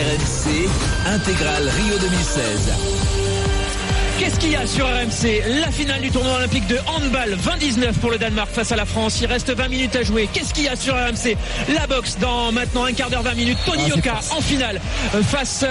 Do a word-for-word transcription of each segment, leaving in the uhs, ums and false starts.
M C, intégrale Rio deux mille seize. Qu'est-ce qu'il y a sur R M C? La finale du tournoi olympique de handball, vingt dix-neuf pour le Danemark face à la France. Il reste vingt minutes à jouer. Qu'est-ce qu'il y a sur R M C? La boxe dans maintenant un quart d'heure, vingt minutes. Tony ah, Yoka en finale face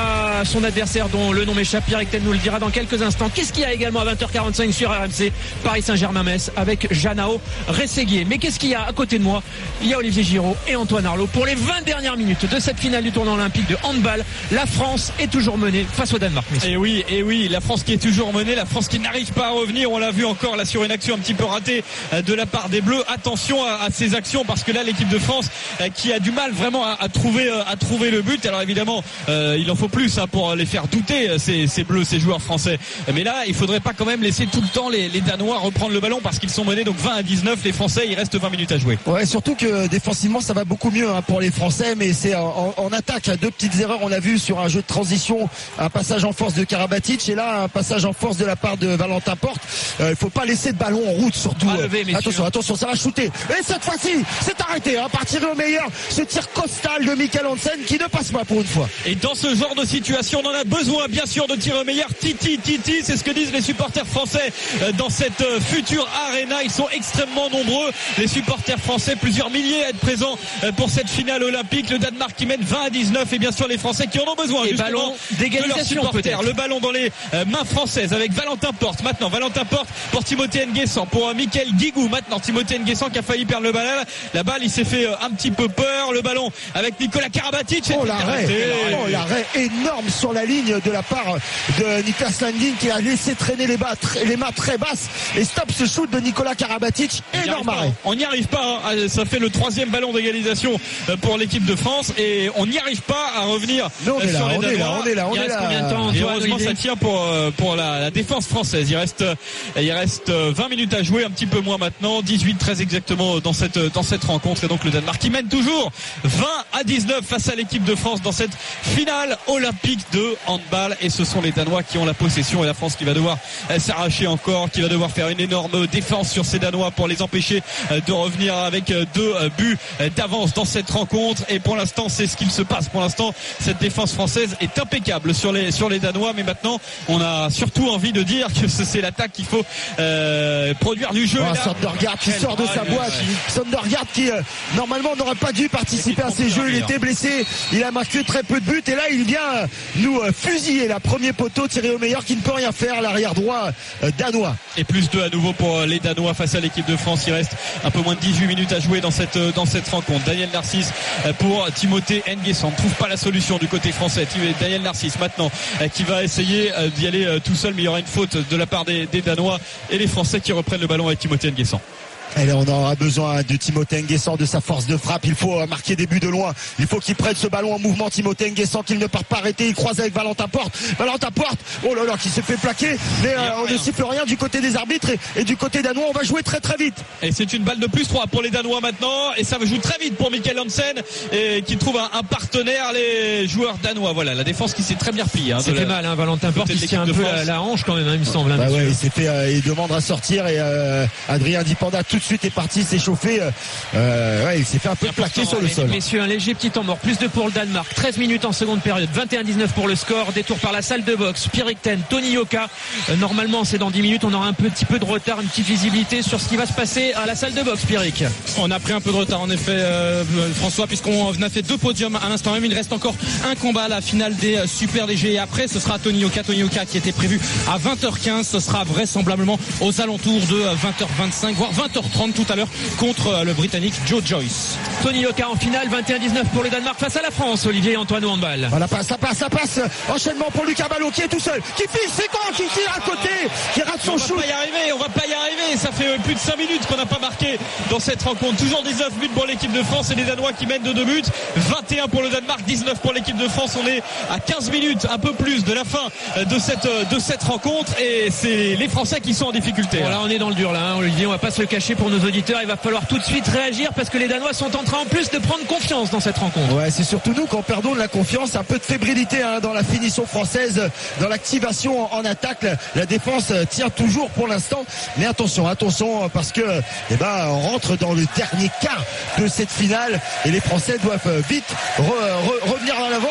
à son adversaire dont le nom m'échappe. Pierre Ecten nous le dira dans quelques instants. Qu'est-ce qu'il y a également à vingt heures quarante-cinq sur R M C? Paris Saint-Germain-Metz avec Janao Rességuier. Mais qu'est-ce qu'il y a à côté de moi? Il y a Olivier Giraud et Antoine Arlot pour les vingt dernières minutes de cette finale du tournoi olympique de handball. La France est toujours menée face au Danemark. Et oui, et oui, la France qui est toujours menée, la France qui n'arrive pas à revenir. On l'a vu encore là sur une action un petit peu ratée de la part des Bleus. Attention à, à ces actions parce que là l'équipe de France qui a du mal vraiment à, à trouver à trouver le but. Alors évidemment euh, il en faut plus hein, pour les faire douter ces, ces Bleus, ces joueurs français. Mais là il faudrait pas quand même laisser tout le temps les, les Danois reprendre le ballon parce qu'ils sont menés donc vingt à dix-neuf. Les Français, il reste vingt minutes à jouer. Ouais, surtout que défensivement ça va beaucoup mieux hein, pour les Français, mais c'est en, en attaque deux petites erreurs. On l'a vu sur un jeu de transition, un passage en force de Karabatic et là un passage en force de la part de Valentin Porte. Il euh, faut pas laisser de ballon en route surtout. Lever, attention, attention, ça va shooter. Et cette fois-ci, c'est arrêté. Hein, par tirer au meilleur, ce tir costal de Michael Hansen qui ne passe pas pour une fois. Et dans ce genre de situation, on en a besoin bien sûr de tirer au meilleur. Titi, Titi, c'est ce que disent les supporters français dans cette future arena. Ils sont extrêmement nombreux. Les supporters français, plusieurs milliers à être présents pour cette finale olympique. Le Danemark qui mène vingt à dix-neuf et bien sûr les Français qui en ont besoin. Et ballon d'égalisation peut-être. Le ballon dans les mains françaises avec Valentin Porte. Maintenant Valentin Porte pour Timothée Nguessan, pour Mickaël Guigou. Maintenant Timothée Nguessan qui a failli perdre le ballon. La balle, il s'est fait un petit peu peur. Le ballon avec Nicolas Karabatic. Oh l'arrêt, oh, l'arrêt énorme sur la ligne de la part de Niklas Landin qui a laissé traîner les, bas, les mains très basses et stop ce shoot de Nicolas Karabatic. Énorme arrêt. On n'y arrive pas. Hein. Ça fait le troisième ballon d'égalisation pour l'équipe de France et on n'y arrive pas à revenir non, on est sur là, les on Danois. est là, on est là, on il est reste là. Combien de temps, et heureusement ça tient pour pour la, la défense française. Il reste il reste vingt minutes à jouer, un petit peu moins maintenant, dix-huit très exactement dans cette dans cette rencontre et donc le Danemark qui mène toujours vingt à dix-neuf face à l'équipe de France dans cette finale olympique de handball et ce sont les Danois qui ont la possession et la France qui va devoir s'arracher encore, qui va devoir faire une énorme défense sur ces Danois pour les empêcher de revenir avec deux buts d'avance dans cette rencontre et pour l'instant c'est ce qu'il se passe. Pour l'instant cette défense française est impeccable sur les sur les Danois mais maintenant on a surtout envie de dire que c'est l'attaque qu'il faut euh, produire du jeu. Oh, Søndergaard qui sort de sa boîte. Søndergaard qui euh, normalement n'aurait pas dû participer à ces jeux. Il était blessé. Il a marqué très peu de buts et là il vient euh, nous euh, fusiller la premier poteau tiré au meilleur qui ne peut rien faire. L'arrière droit euh, danois. Et plus deux à nouveau pour les Danois face à l'équipe de France. Il reste un peu moins de dix-huit minutes à jouer dans cette dans cette rencontre. Daniel Narcisse pour Timothée Nguessan. On ne trouve pas la solution du côté français. Daniel Narcisse maintenant qui va essayer d'y aller tout seul, mais il y aura une faute de la part des, des Danois et les Français qui reprennent le ballon avec Timothée Nguessan. Et là, on aura besoin de Timothée Nguessan, de sa force de frappe. Il faut marquer des buts de loin. Il faut qu'il prenne ce ballon en mouvement. Timothée Nguessan, qu'il ne part pas arrêter. Il croise avec Valentin Porte. Valentin Porte, oh là là, qui se fait plaquer. Mais euh, on ne siffle rien du côté des arbitres et, et du côté danois. On va jouer très très vite. Et c'est une balle de plus trois pour les Danois maintenant. Et ça va jouer très vite pour Michael Hansen et qui trouve un, un partenaire, les joueurs danois. Voilà, la défense qui s'est très bien repliée. Hein, ça fait mal, hein, Valentin Porte. Il se tient un peu la, la hanche quand même, hein, il me semble. Hein, bah ouais, il s'est fait, euh, il demande à sortir et euh, Adrien Dipanda tout de suite est parti. C'est chauffé, euh, ouais, il s'est fait un peu plaquer sur le sol. Messieurs, un léger petit temps mort, plus de pour le Danemark, treize minutes en seconde période, vingt et un dix-neuf pour le score, détour par la salle de boxe, Pierre Ecten, Tony Yoka, euh, normalement c'est dans dix minutes, on aura un petit peu de retard, une petite visibilité sur ce qui va se passer à la salle de boxe, Pierrick. On a pris un peu de retard en effet, euh, François, puisqu'on a fait deux podiums à l'instant même, il reste encore un combat à la finale des euh, super légers et après ce sera Tony Yoka, Tony Yoka qui était prévu à vingt heures quinze, ce sera vraisemblablement aux alentours de vingt heures vingt-cinq, voire vingt heures trente tout à l'heure contre le Britannique Joe Joyce. Tony Yoka en finale, vingt et un dix-neuf pour le Danemark face à la France. Olivier Antoine au handball. Voilà, ça passe, ça passe. Enchaînement pour Lucas Ballot qui est tout seul, qui fiche, c'est quand qui tire à côté, qui rate son shoot. On va pas y arriver, on va pas y arriver. Ça fait plus de cinq minutes qu'on n'a pas marqué dans cette rencontre. Toujours dix-neuf buts pour l'équipe de France et les Danois qui mènent de deux buts. vingt et un pour le Danemark, dix-neuf pour l'équipe de France. On est à quinze minutes, un peu plus de la fin de cette de cette rencontre et c'est les Français qui sont en difficulté. Voilà, on est dans le dur là, hein, Olivier. On va pas se le cacher pour nos auditeurs. Il va falloir tout de suite réagir parce que les Danois sont en train en plus de prendre confiance dans cette rencontre. Ouais, c'est surtout nous quand perdons de la confiance, un peu de fébrilité hein, dans la finition française, dans l'activation en attaque. La, la défense tient toujours pour l'instant, mais attention, attention parce que eh ben on rentre dans le dernier quart de cette finale et les Français doivent vite re, re, revenir en avant et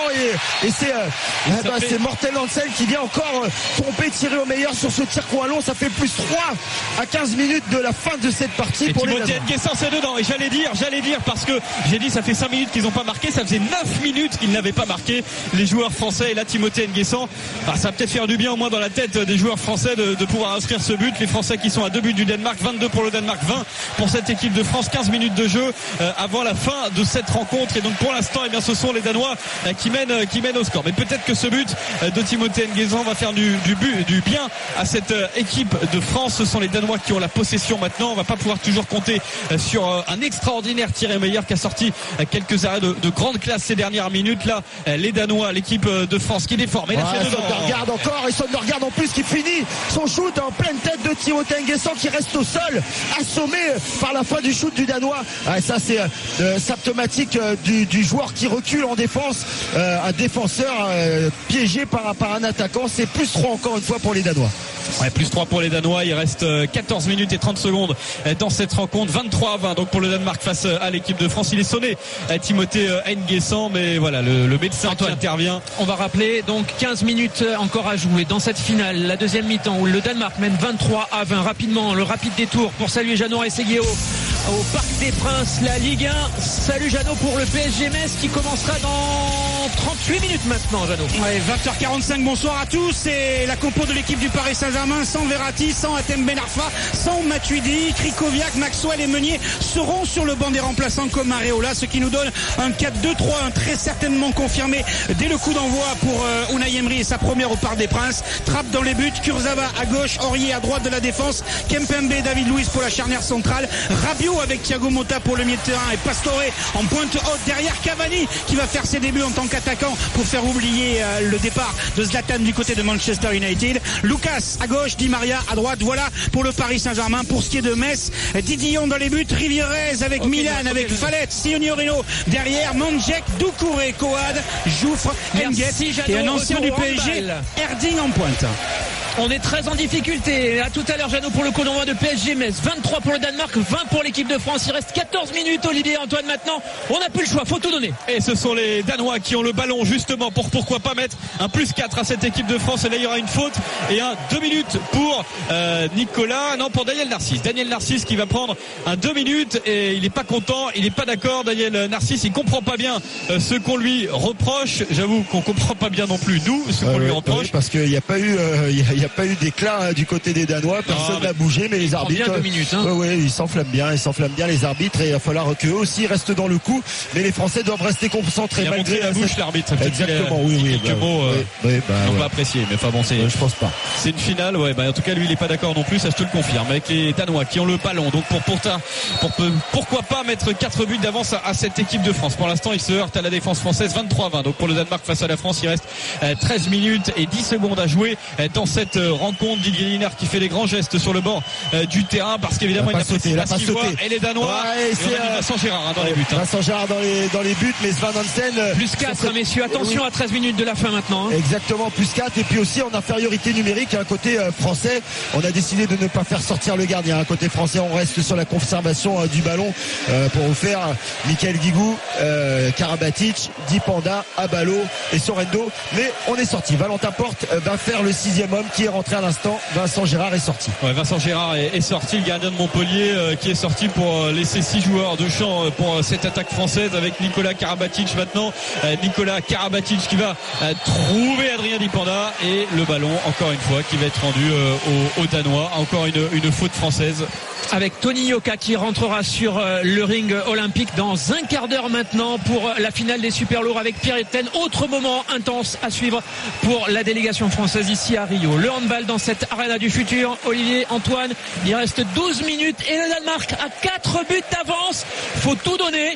et c'est euh, eh ben, fait... c'est Morten Hansen qui vient encore euh, tromper, tirer au meilleur sur ce tir coin long. Ça fait plus trois à quinze minutes de la fin de cette partie et pour les Timothée Nguessan c'est dedans, et j'allais dire j'allais dire parce que j'ai dit ça fait cinq minutes qu'ils n'ont pas marqué, ça faisait neuf minutes qu'ils n'avaient pas marqué les joueurs français, et là Timothée Nguessan, bah, ça va peut-être faire du bien au moins dans la tête des joueurs français de, de pouvoir inscrire ce but. Les Français qui sont à deux buts du Danemark, vingt-deux pour le Danemark, vingt pour cette équipe de France, quinze minutes de jeu euh, avant la fin de cette rencontre, et donc pour l'instant eh bien ce sont les Danois euh, qui mènent euh, qui mènent au score. Mais peut-être que ce but euh, de Timothée Nguessan va faire du, du but du bien à cette euh, équipe de France. Ce sont les Danois qui ont la possession maintenant. On va pas pouvoir toujours compter euh, sur euh, un extraordinaire tiré meilleur qui a sorti euh, quelques arrêts de, de grande classe ces dernières minutes. Là euh, les Danois, l'équipe euh, de France qui déforme, et là ouais, c'est dedans. Regarde encore, et Sondergaard en plus qui finit son shoot en pleine tête de Timothée Nguessan qui reste au sol, assommé par la fin du shoot du Danois. Ouais, ça c'est euh, symptomatique euh, du, du joueur qui recule en défense, euh, un défenseur euh, piégé par, par un attaquant. C'est plus trois encore une fois pour les Danois. Ouais, plus trois pour les Danois. Il reste quatorze minutes et trente secondes dans cette rencontre. vingt-trois à vingt donc pour le Danemark face à l'équipe de France. Il est sonné Timothée Nguessan, mais voilà, le, le médecin Antoine qui intervient. On va rappeler donc quinze minutes encore à jouer dans cette finale, la deuxième mi-temps où le Danemark mène vingt-trois à vingt. Rapidement, le rapide détour pour saluer Jeannot Rességuier au Parc des Princes, la Ligue un. Salut Jeannot pour le P S G Metz qui commencera dans trente-huit minutes maintenant, Jeannot. Ouais, vingt heures quarante-cinq, bonsoir à tous. C'est la compo de l'équipe du Paris Saint-Germain, sans Verratti, sans Hatem Ben Arfa, sans Matuidi, Krikoviak, Maxwell et Meunier seront sur le banc des remplaçants comme Areola, ce qui nous donne un quatre deux trois, un très certainement confirmé dès le coup d'envoi pour euh, Unai Emery et sa première au Parc des Princes. Trappe dans les buts, Kurzawa à gauche, Aurier à droite de la défense, Kempembe et David Luiz pour la charnière centrale, Rabiot avec Thiago Motta pour le milieu de terrain et Pastore en pointe haute derrière Cavani qui va faire ses débuts en tant qu'attaquant pour faire oublier euh, le départ de Zlatan du côté de Manchester United. Lucas à gauche, Di Maria à droite. Voilà pour le Paris Saint-Germain. Pour ce qui est de Metz, Didillon dans les buts, Rivierez avec okay, Milan, okay, avec okay. Fallet, Signorino derrière, Mandjek, Doucouré, Coad, Jouffre, Nguet et un ancien du P S G, Erding en pointe. On est très en difficulté. À tout à l'heure, Jeannot, pour le coup d'envoi de P S G Metz. vingt-trois pour le Danemark, vingt pour l'équipe de France. Il reste quatorze minutes, Olivier et Antoine, maintenant. On n'a plus le choix, faut tout donner. Et ce sont les Danois qui ont le ballon, justement, pour pourquoi pas mettre un plus quatre à cette équipe de France. Et là, il y aura une faute et un deux minutes pour euh, Nicolas. Non, pour Daniel Narcisse. Daniel Narcisse qui va prendre un deux minutes et il n'est pas content, il n'est pas d'accord. Daniel Narcisse, il comprend pas bien euh, ce qu'on lui reproche. J'avoue qu'on comprend pas bien non plus, nous, ce qu'on euh, lui oui, reproche. Oui, parce qu'il n'y a pas eu, euh, il y a, il y a pas eu d'éclat hein, du côté des Danois, personne n'a bougé, mais les arbitres, bien deux minutes, hein. ouais, ouais, ils s'enflamment bien, ils s'enflamment bien les arbitres, et il va falloir qu'eux aussi restent dans le coup, mais les Français doivent rester concentrés. Il a malgré montré la bouche cette... l'arbitre. Exactement, oui, oui. Quelques bah, mots, euh, oui, oui, bah, n'ont ouais. pas apprécié, mais enfin bon, c'est. Ouais, je pense pas. C'est une finale, ouais. Bah en tout cas, lui, il est pas d'accord non plus, ça je te le confirme. Avec les Danois qui ont le ballon, donc pour pour ta, pour pourquoi pas mettre quatre buts d'avance à, à cette équipe de France. Pour l'instant, il se heurte à la défense française, vingt-trois à vingt. Donc pour le Danemark face à la France, il reste euh, treize minutes et dix secondes à jouer euh, dans cette euh, rencontre. Didier Linard qui fait les grands gestes sur le banc euh, du terrain parce qu'évidemment il, il a sauté, il a pas sauté. Et les Danois, ouais, et et on a mis Vincent Gérard hein, dans ouais, les buts. Hein. Vincent Gérard dans les dans les buts, mais Sven Hansen euh, plus quatre, messieurs. Attention oui. à treize minutes de la fin maintenant. Hein. Exactement, plus quatre, et puis aussi en infériorité numérique à un côté euh, français. On a décidé de ne pas faire sortir le gardien. À côté français, on reste sur la conservation euh, du ballon euh, pour vous faire Michael Guigou, euh, Karabatic, Dipanda, Abalo et Sorrento. Mais on est sorti. Valentin Porte euh, va faire le sixième homme qui est rentré à l'instant. Vincent Gérard est sorti. Ouais, Vincent Gérard est, est sorti, le gardien de Montpellier euh, qui est sorti pour euh, laisser six joueurs de champ euh, pour euh, cette attaque française avec Nicolas Karabatic maintenant. Euh, Nicolas Karabatic qui va euh, trouver Adrien Dipanda et le ballon encore une fois qui va être rendu euh, aux, aux Danois. Encore une, une faute française. Avec Tony Yoka qui rentrera sur euh, le ring olympique dans un quart d'heure maintenant pour euh, la finale des super lourds avec Pierre Etienne. Autre moment intense à suivre pour la délégation française ici à Rio. Le handball dans cette arena du futur. Olivier, Antoine, il reste douze minutes et le Danemark a quatre buts d'avance. Faut tout donner.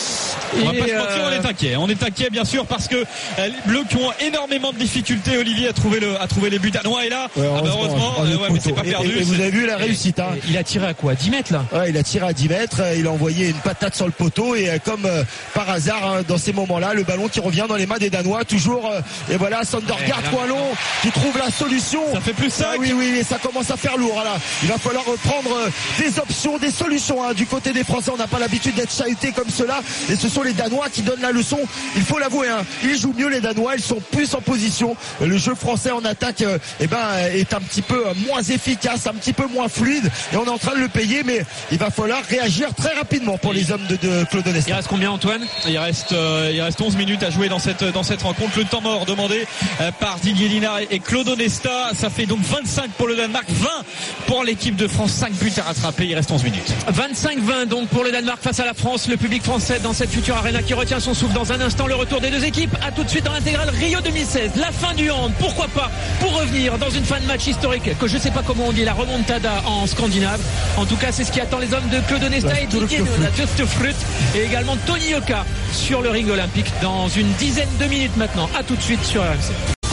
On va pas se mentir, on est inquiet. On est inquiet bien sûr parce que euh, les Bleus qui ont énormément de difficultés, Olivier a trouvé le a trouvé les buts danois et là ouais, ah bah heureusement, euh, ouais, mais c'est pas et, perdu. Et, et vous avez vu la réussite hein. Il a tiré à quoi, dix mètres là? Ouais, il a tiré à dix mètres, il a envoyé une patate sur le poteau et euh, comme euh, par hasard hein, dans ces moments-là, le ballon qui revient dans les mains des Danois toujours euh, et voilà Sondergaard Coalon qui trouve la solution. Ça fait plus cinq. Ah, oui oui, et ça commence à faire lourd là. Il va falloir prendre euh, des options, des solutions hein, du côté des Français. On n'a pas l'habitude d'être chahuté comme cela et ce sont sont les Danois qui donnent la leçon. Il faut l'avouer, hein. Ils jouent mieux les Danois, ils sont plus en position. Le jeu français en attaque euh, eh ben, est un petit peu moins efficace, un petit peu moins fluide et on est en train de le payer, mais il va falloir réagir très rapidement pour les hommes de, de Claude Onesta. Il reste combien, Antoine? Il reste, euh, il reste onze minutes à jouer dans cette, dans cette rencontre. Le temps mort demandé euh, par Didier Linard et Claude Onesta. Ça fait donc vingt-cinq pour le Danemark, vingt pour l'équipe de France, cinq buts à rattraper. Il reste onze minutes. vingt-cinq vingt donc pour le Danemark face à la France. Le public français dans cette future arena qui retient son souffle. Dans un instant, le retour des deux équipes. À tout de suite dans l'intégrale Rio deux mille seize. La fin du hand, pourquoi pas, pour revenir dans une fin de match historique que je sais pas comment on dit, la remontada en scandinave. En tout cas, c'est ce qui attend les hommes de Claude Onesta et Didier Linard et également Tony Yoka sur le ring olympique dans une dizaine de minutes maintenant. À tout de suite sur R M C.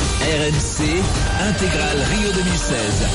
R M C, intégrale Rio deux mille seize.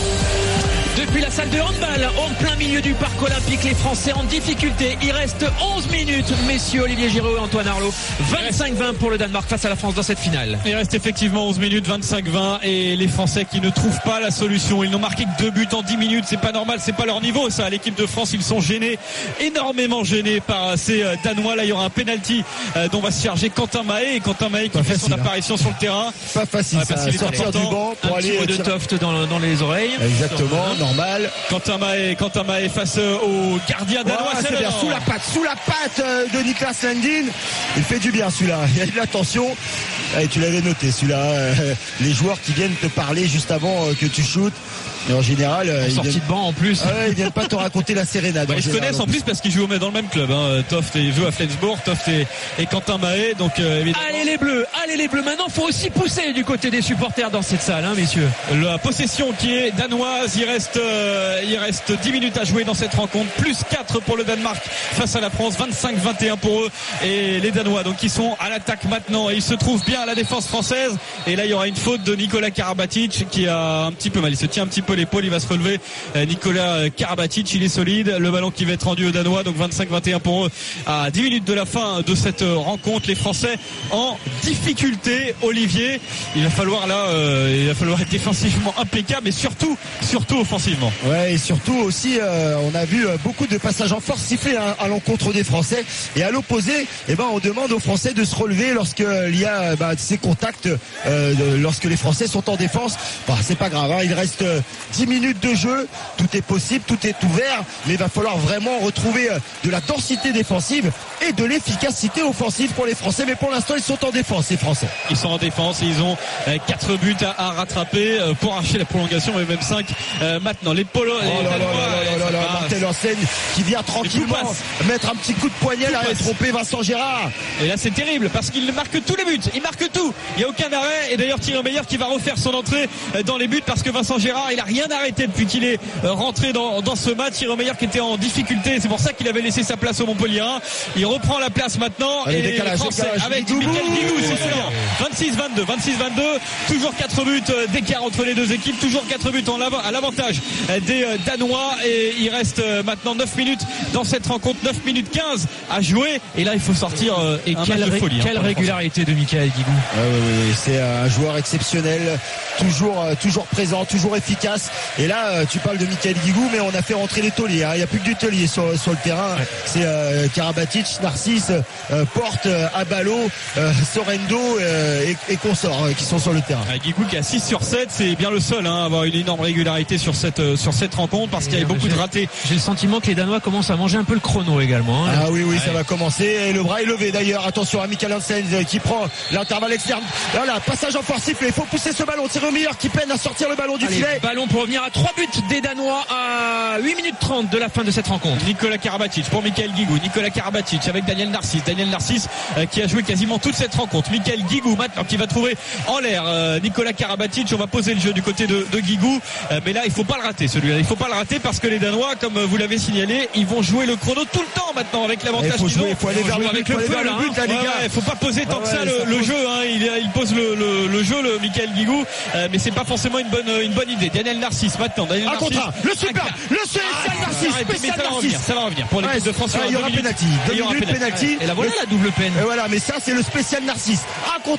Depuis la salle de handball, en plein milieu du parc olympique, les Français en difficulté. Il reste onze minutes, messieurs Olivier Giraud et Antoine Arlot. vingt-cinq vingt pour le Danemark face à la France dans cette finale. Il reste effectivement onze minutes, vingt-cinq vingt et les Français qui ne trouvent pas la solution. Ils n'ont marqué que deux buts en dix minutes. C'est pas normal, c'est pas leur niveau ça. L'équipe de France, ils sont gênés, énormément gênés par ces Danois. Là, il y aura un penalty dont va se charger Quentin Mahé. Et Quentin Mahé qui pas fait facile, son apparition hein. sur le terrain. Pas facile, ça, ça sortir du banc pour un aller petit mot de toft dans, dans les oreilles. Exactement, normal. Quentin Mahé, Quentin Mahé face au gardien danois. Ouais, c'est bien, sous la patte, sous la patte de Niklas Landin. Il fait du bien celui-là. Il y a de l'attention. Et tu l'avais noté celui-là. Les joueurs qui viennent te parler juste avant que tu shootes. Et en général, en ils sortie viennent... de banc en plus. Ah ouais, ils viennent pas te raconter la sérénade. Bah, ils se connaissent en plus parce qu'ils jouent dans le même club. Hein. Toft il joue à Flensburg, Toft et, et Quentin Mahé. Donc euh, évidemment... allez les Bleus, allez les Bleus. Maintenant, faut aussi pousser du côté des supporters dans cette salle, hein, messieurs. La possession qui est danoise. Il reste, euh, il reste dix minutes à jouer dans cette rencontre. Plus quatre pour le Danemark face à la France. vingt-cinq vingt et un pour eux et les Danois. Donc ils sont à l'attaque maintenant. Et ils se trouvent bien à la défense française. Et là, il y aura une faute de Nikola Karabatic qui a un petit peu mal. Il se tient un petit peu l'épaule. Il va se relever. Nicolas Karabatic, il est solide. Le ballon qui va être rendu aux Danois, donc vingt-cinq vingt et un pour eux à dix minutes de la fin de cette rencontre. Les Français en difficulté. Olivier, il va falloir là, euh, il va falloir être défensivement impeccable et surtout, surtout offensivement. Ouais, et surtout aussi, euh, on a vu beaucoup de passages en force sifflés hein, à l'encontre des Français. Et à l'opposé, eh ben, on demande aux Français de se relever lorsqu'il y a bah, ces contacts, euh, de, lorsque les Français sont en défense. Bah, c'est pas grave, hein, il reste dix minutes de jeu, tout est possible, tout est ouvert, mais il va falloir vraiment retrouver de la densité défensive et de l'efficacité offensive pour les Français. Mais pour l'instant, ils sont en défense, les Français. Ils sont en défense et ils ont quatre buts à, à rattraper pour arracher la prolongation, mais même cinq euh, maintenant. Les Polo, oh les là là là là là, Martel Hansen qui vient tranquillement mettre un petit coup de poignet là et tromper Vincent Gérard. Et là, c'est terrible parce qu'il marque tous les buts, il marque tout. Il n'y a aucun arrêt. Et d'ailleurs, Thierry Meyer qui va refaire son entrée dans les buts parce que Vincent Gérard, il a rien arrêté depuis qu'il est rentré dans, dans ce match. Thierry Meyer qui était en difficulté, c'est pour ça qu'il avait laissé sa place au Montpellierin. Il reprend la place maintenant. Allez, et décalage, les Français décalage, avec Guigou, Mickaël Guigou, c'est sûr. vingt-six vingt-deux, vingt-six vingt-deux, toujours quatre buts d'écart entre les deux équipes, toujours quatre buts en avant, à l'avantage des Danois. Et il reste maintenant neuf minutes dans cette rencontre, neuf minutes quinze à jouer. Et là, il faut sortir et un quelle, match de folie. Quelle hein, régularité de Mickaël Guigou. Ouais, ouais, ouais, c'est un joueur exceptionnel, toujours, toujours présent, toujours efficace. Et là, tu parles de Mickaël Guigou, mais on a fait rentrer les tauliers. Hein. Il n'y a plus que du taulier sur, sur le terrain. Ouais. C'est euh, Karabatic, Narcisse, euh, Porte, euh, Abalo, euh, Sorrento euh, et, et consorts euh, qui sont sur le terrain. Ah, Guigou qui a six sur sept, c'est bien le seul hein, à avoir une énorme régularité sur cette, euh, sur cette rencontre parce qu'il y avait beaucoup de ratés. J'ai le sentiment que les Danois commencent à manger un peu le chrono également. Hein. Ah oui, oui, ouais. Ça va commencer. Et le bras est levé d'ailleurs. Attention à Mikael Hansen qui prend l'intervalle externe. Voilà, passage en force sifflé. Il faut pousser ce ballon. Thierry Meyer qui peine à sortir le ballon du Allez, filet. Ballon pour revenir à trois buts des Danois à huit minutes trente de la fin de cette rencontre. Nicolas Karabatic pour Mickaël Guigou. Nicolas Karabatic avec Daniel Narcisse. Daniel Narcisse euh, qui a joué quasiment toute cette rencontre. Mickaël Guigou maintenant qui va trouver en l'air euh, Nicolas Karabatic. On va poser le jeu du côté de, de Guigou. Euh, mais là, il faut pas le rater celui-là. Il faut pas le rater parce que les Danois, comme vous l'avez signalé, ils vont jouer le chrono tout le temps maintenant avec l'avantage. Il faut jouer, il faut aller vers le but, faut aller vers le but là, les gars. Il faut pas poser tant ah que ouais, ça le, ça le pose... jeu. Hein. Il, il pose le, le, le jeu, le Mickaël Guigou. Euh, mais c'est pas forcément une bonne, une bonne idée. Daniel Narcisse maintenant. Daniel un Narcisse. contrat. Le super, le spécial ah, Narcisse, spécial ça va Narcisse. revenir, ça va revenir pour l'équipe ouais, de France. Il y aura penalty, deux minutes penalty. Et la voilà la double peine. Et voilà, mais ça c'est le spécial Narcisse. Un contre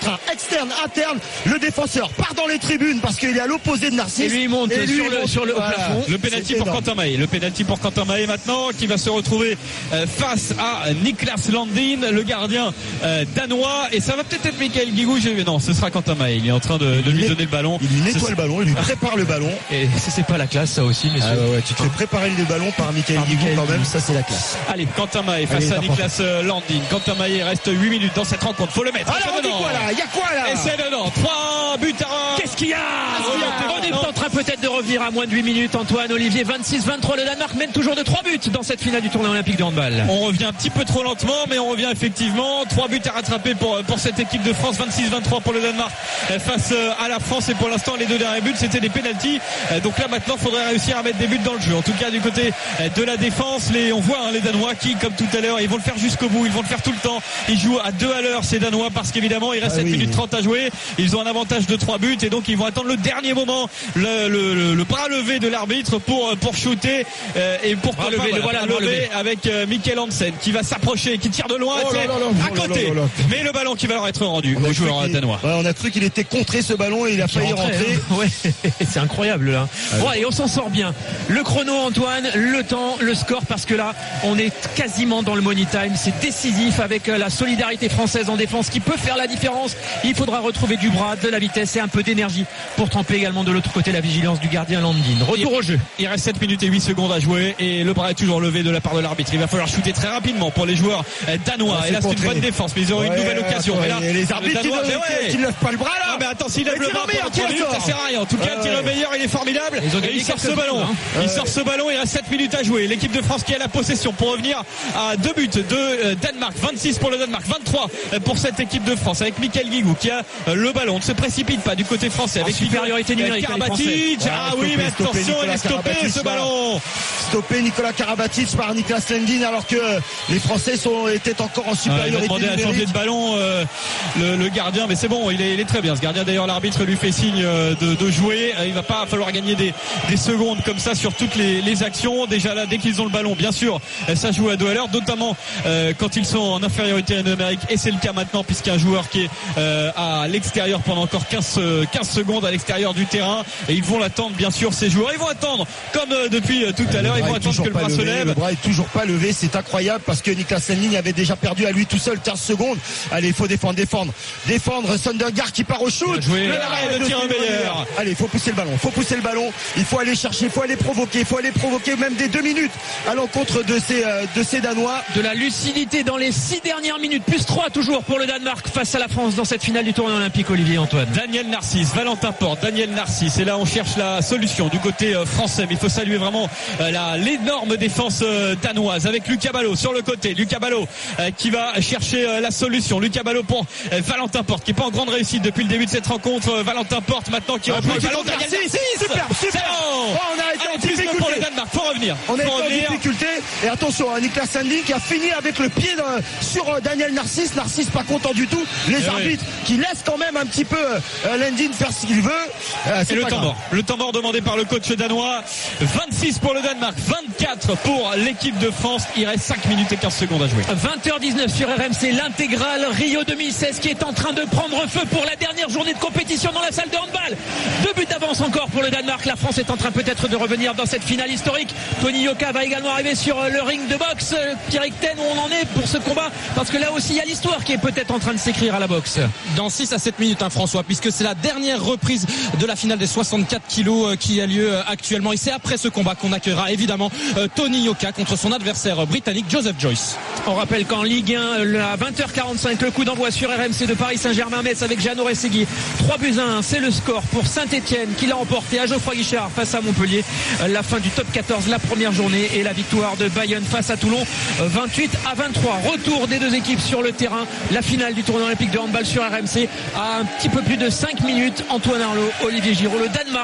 train externe, interne. Le défenseur part dans les tribunes parce qu'il est à l'opposé de Narcisse. Et lui il monte, et lui, sur, il le, monte sur le haut voilà. plafond. Le pénalty pour Quentin Mahé. Le pénalty pour Quentin Mahé maintenant qui va se retrouver euh, face à Niklas Landin, le gardien euh, danois. Et ça va peut-être être Michael Guigou. Non, ce sera Quentin Mahé. Il est en train de, de lui donner le ballon. Il lui nettoie Ce... le ballon, il lui prépare le ballon. Et c'est pas la classe ça aussi, messieurs. Ah ouais, ouais, tu te fais préparer le ballon par Michael Guigou quand même, ça c'est la classe. Allez, Quentin Mahé face Allez, à Niklas Landin. Quentin Mahé reste huit minutes dans cette rencontre. Faut le mettre. Alors on dit quoi là? Il y a quoi là? Et c'est dedans. trois buts à un. Qu'est-ce qu'il y a? Ah, On est en train peut-être de revenir à moins de huit minutes. Antoine Olivier, vingt-six vingt-trois. Le Danemark mène toujours de trois buts dans cette finale du tournoi olympique de handball. On revient un petit peu trop lentement, mais on revient effectivement. Trois buts à rattraper pour, pour cette équipe de France. vingt-six vingt-trois pour le Danemark face à la France. Et pour l'instant, les deux derniers buts, c'était des pénaltys. Donc là, maintenant, il faudrait réussir à mettre des buts dans le jeu. En tout cas, du côté de la défense, les, on voit hein, les Danois qui, comme tout à l'heure, ils vont le faire jusqu'au bout. Ils vont le faire tout le temps. Ils jouent à deux à l'heure, ces Danois, parce qu'évidemment, il reste ah sept oui. minutes trente à jouer. Ils ont un avantage de trois buts et donc ils vont attendre le dernier moment, le, le, le, le bras levé de l'arbitre pour, pour shooter euh, et pour Bras levé, le voilà, bras bras levé levé. avec euh, Mikkel Hansen qui va s'approcher, qui tire de loin, Oh là c'est là là, à oh là côté. là là là. Mais le ballon qui va leur être rendu On a aux cru joueurs qu'il- danois. Ouais, on a cru qu'il était contré ce ballon et il a failli rentrer. hein. Ouais, c'est incroyable là. Bon, et on s'en sort bien. Le chrono, Antoine, le temps, le score, parce que là, on est quasiment dans le money time. C'est décisif avec la solidarité française en défense qui peut faire la différence. Il faudra retrouver du bras, de la vitesse et un peu d'énergie pour tremper également de l'autre côté la vigilance du gardien Landin. Retour au jeu. Il reste sept minutes et huit secondes à jouer et le bras est toujours levé de la part de l'arbitre. Il va falloir shooter très rapidement pour les joueurs euh, danois. Ouais, Et là, c'est c'est une contré. bonne défense, mais ils auront une Ouais, nouvelle occasion. attends, Mais là, et les arbitres qui Danois, ne mais ouais. qui ne lèvent pas le bras là. Ah mais attends, s'il lève Et le tir bras au meilleur, pendant tir trois au minutes, ça sort. sert à rien. En tout cas, le tir Ouais. au meilleur, il est formidable. Ils ont Et gagné il sort ce quelques ballon. buts, hein. Il Ouais. sort ce ballon, il reste sept minutes à jouer. L'équipe de France qui a la possession pour revenir à deux buts de euh, Danemark. vingt-six pour le Danemark, vingt-trois pour cette équipe de France avec Michael Guigou qui a euh, le ballon. On ne se précipite pas du côté français. En Avec supériorité Guigou, numérique, les Karabatic. Français. Ah Ouais, oui, stoppé, mais stoppé, attention, il Nicolas est stoppé Karabatic, ce là. ballon. Stoppé Nicolas Karabatic par Niklas Landin alors que les Français sont, étaient encore en Ouais, il va supériorité demander à changer numérique. de ballon euh, le, le gardien, mais c'est bon, il est, il est très bien ce gardien. D'ailleurs, l'arbitre lui fait signe euh, de, de jouer. Euh, Il va pas falloir gagner des, des secondes comme ça sur toutes les, les actions. Déjà là, dès qu'ils ont le ballon, bien sûr, euh, ça joue à deux à l'heure, notamment euh, quand ils sont en infériorité numérique. Et c'est le cas maintenant puisqu'il y a un joueur qui est euh, à l'extérieur pendant encore quinze, quinze secondes à l'extérieur du terrain. Et ils vont l'attendre, bien sûr, ces joueurs. Ils vont attendre comme euh, depuis euh, tout à l'heure. Ils vont attendre que le bras se lève. Le bras est toujours pas levé, c'est incroyable parce que Niklas Landin avait déjà perdu à lui tout seul quinze secondes. Allez, il faut défendre, défendre, défendre. Sondergaard qui part au shoot. Bien joué. Le Arrêt de de tir Simon meilleur. Meyer. Allez, il faut pousser le ballon, il faut pousser le ballon. Il faut aller chercher, il faut aller provoquer, il faut aller provoquer même des deux minutes à l'encontre de ces euh, de ces Danois. De la lucidité dans les six dernières minutes, plus trois toujours pour le Danemark face à la France dans cette finale du tournoi olympique. Olivier Antoine. Daniel Narcisse, Valentin Porte, Daniel Narcisse. Et là, on cherche la solution du côté euh, français. Mais il faut saluer vraiment euh, la, l'énorme défense euh, danoise avec Lucas Ballot sur le côté. Lucas Ballot euh, qui va chercher euh, la solution. Lucas Ballot pour euh, Valentin Porte qui est pas en grande réussite depuis le début de cette rencontre. Euh, Valentin Porte maintenant qui reprend le ballon. Daniel Narcisse. Super, super. C'est bon. Oh, on a été en Allez, plus de difficulté. pour le Danemark. Faut revenir. On est Faut en revenir. difficulté et attention à Niklas Landin qui a fini avec le pied de- sur euh, Daniel Narcisse. Narcisse pas content du tout. Les Eh arbitres qui laissent quand même un petit peu euh, Landin faire ce qu'il veut. Euh, c'est Et le pas temps grave. mort. Le temps mort demandé par le coach danois. vingt-six pour le Danemark, vingt-quatre pour l'équipe de France. Il reste cinq minutes et quinze secondes à jouer. vingt heures dix-neuf sur R M C, l'intégrale Rio deux mille seize qui est en train de prendre feu pour la dernière journée de compétition dans la salle de handball. Deux buts d'avance encore pour le Danemark. La France est en train peut-être de revenir dans cette finale historique. Tony Yoka va également arriver sur le ring de boxe. Pierre Ten, où on en est pour ce combat? Parce que là aussi, il y a l'histoire qui est peut-être en train de s'écrire à la boxe. Dans six à sept minutes, hein, François, puisque c'est la dernière reprise de la finale des soixante-quatre kilos euh, qui a lieu euh, actuellement. Et c'est après ce combat qu'on accueillera évidemment euh, Tony Yoka contre son adversaire euh, britannique Joseph Joyce. On rappelle qu'en Ligue un, le- à vingt heures quarante-cinq, le coup d'envoi sur R M C de Paris Saint-Germain-Metz avec Jeannot Rességui. trois buts à un, c'est le score pour Saint-Etienne qui l'a emporté à Geoffroy Guichard face à Montpellier. La fin du top quatorze, la première journée, et la victoire de Bayonne face à Toulon, vingt-huit à vingt-trois. Retour des deux équipes sur le terrain. La finale du tournoi olympique de handball sur R M C à un petit peu plus de cinq minutes. Antoine Arlot, Olivier Giraud. Le Danemark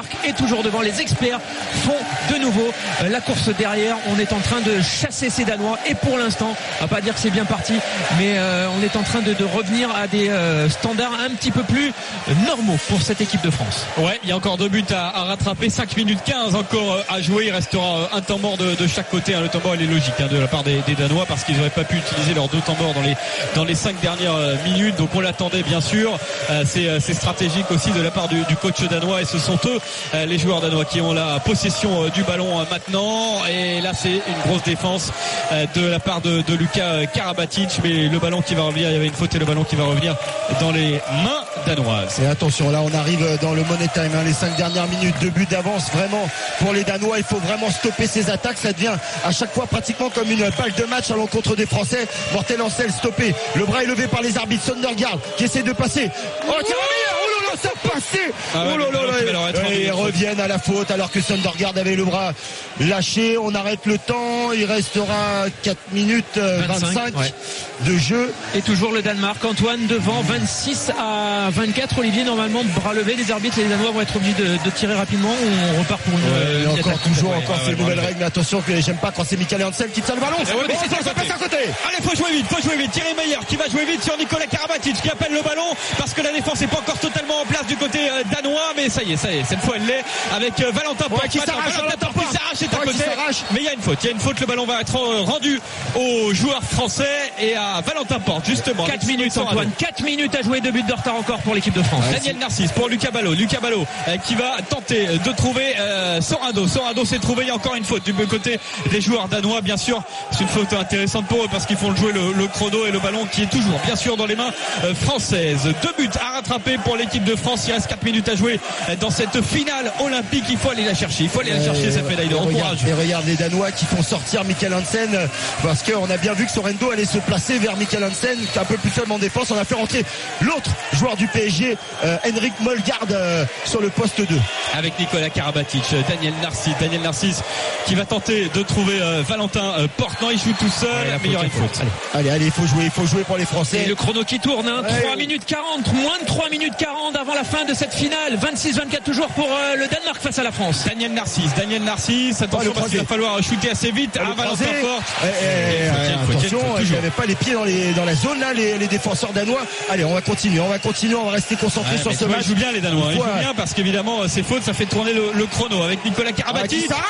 Danemark est toujours devant. Les experts font de nouveau la course derrière. On est en train de chasser ces Danois et pour l'instant, on va pas dire que c'est bien parti, mais euh, on est en train de, de revenir à des euh, standards un petit peu plus normaux pour cette équipe de France. Ouais, il y a encore deux buts à, à rattraper, cinq minutes quinze encore à jouer. Il restera un temps mort de, de chaque côté. Le temps mort, il est logique hein, de la part des, des Danois parce qu'ils n'auraient pas pu utiliser leurs deux temps morts dans les dans les cinq dernières minutes. Donc on l'attendait bien sûr. Euh, c'est, c'est stratégique aussi de la part du, du coach danois et ce sont eux, euh, les joueurs danois, qui ont la possession euh, du ballon euh, maintenant. Et là, c'est une grosse défense euh, de la part de, de Luka Karabatic, mais le ballon qui va revenir, il y avait une faute et le ballon qui va revenir dans les mains danoises. Et attention, là on arrive dans le money time, hein, les cinq dernières minutes, deux buts d'avance vraiment pour les Danois. Il faut vraiment stopper ces attaques, ça devient à chaque fois pratiquement comme une balle de match à l'encontre des Français. Mortel Ancel stoppé, le bras est levé par les arbitres. Sondergaard qui essaie de passer. Oh, tiens, oh là là, ça a passé. Ah ouais, oh là là, là, et ils reviennent à la faute alors que Sondergaard avait le bras lâché. On arrête le temps, il restera quatre minutes vingt-cinq, vingt-cinq ouais. de jeu. Et toujours le Danemark, Antoine devant vingt-six à vingt-quatre. Olivier, normalement bras levé, les arbitres et les Danois vont être obligés de, de tirer rapidement ou on repart pour une, ouais, une encore attaque. toujours ouais, encore ouais, ces ouais, nouvelles ouais. règles, mais attention que j'aime pas quand c'est Michael Hansen qui tire le ballon. Ouais, ouais, oh, ça, ça passe à côté. Allez, faut jouer vite, faut jouer vite. Thierry Meyer qui va jouer vite sur Nicolas Karabatic qui appelle le ballon parce que la défense n'est pas encore totalement en place du côté euh, danois, mais ça y est, ça y est, cette fois elle l'est avec euh, Valentin Porte ouais, qui s'arrache, Valentin Porte qui s'arrache, c'est à ouais, côté. Mais il y a une faute, il y a une faute, le ballon va être rendu aux joueurs français et à Valentin Porte justement. quatre minutes Antoine, quatre minutes à jouer, deux buts de retard encore pour l'équipe de France. Ouais, Daniel Narcisse pour Lucas Ballot, Lucas Ballot euh, qui va tenter de trouver euh, Sorado. Sorado s'est trouvé, il y a encore une faute du côté des joueurs danois, bien sûr. C'est une faute intéressante pour eux parce qu'ils font jouer le, le chrono et le ballon qui est toujours bien sûr dans les mains euh, françaises. Deux buts à rattraper pour l'équipe de France. Il reste quatre minutes à jouer euh, dans cette finale olympique. Il faut aller la chercher. Il faut aller la chercher, cette médaille d'or. Regarde, et regarde les Danois qui font sortir Michael Hansen parce qu'on a bien vu que Sorendo allait se placer vers Michael Hansen qui est un peu plus seul en défense. On a fait rentrer l'autre joueur du P S G, euh, Henrik Molgaard, euh, sur le poste deux. Avec Nicolas Karabatic, Daniel Narcisse. Daniel Narcisse qui va tenter de trouver euh, Valentin euh, Porte. Non, il joue tout seul. Allez, mais il y aura une faute. Allez, allez, allez, il faut jouer, il faut jouer pour les Français. Et le chrono qui tourne, hein, ouais, trois minutes quarante, moins de trois minutes quarante avant la fin de cette finale. vingt-six vingt-quatre toujours pour euh, le Danemark face à la France. Daniel Narcisse, Daniel Narcisse, attention oh, parce qu'il va falloir shooter assez vite. Oh, à Valentin Porte. Eh, eh, eh, attention, il n'avait pas les pieds dans, les, dans la zone là, les, les défenseurs danois. Allez, on va continuer, on va continuer, on va rester concentré ouais, sur ce match. Ils jouent bien les Danois, ils jouent bien parce qu'évidemment ces fautes ça fait tourner le, le chrono avec Nicolas Karabatic. Ah,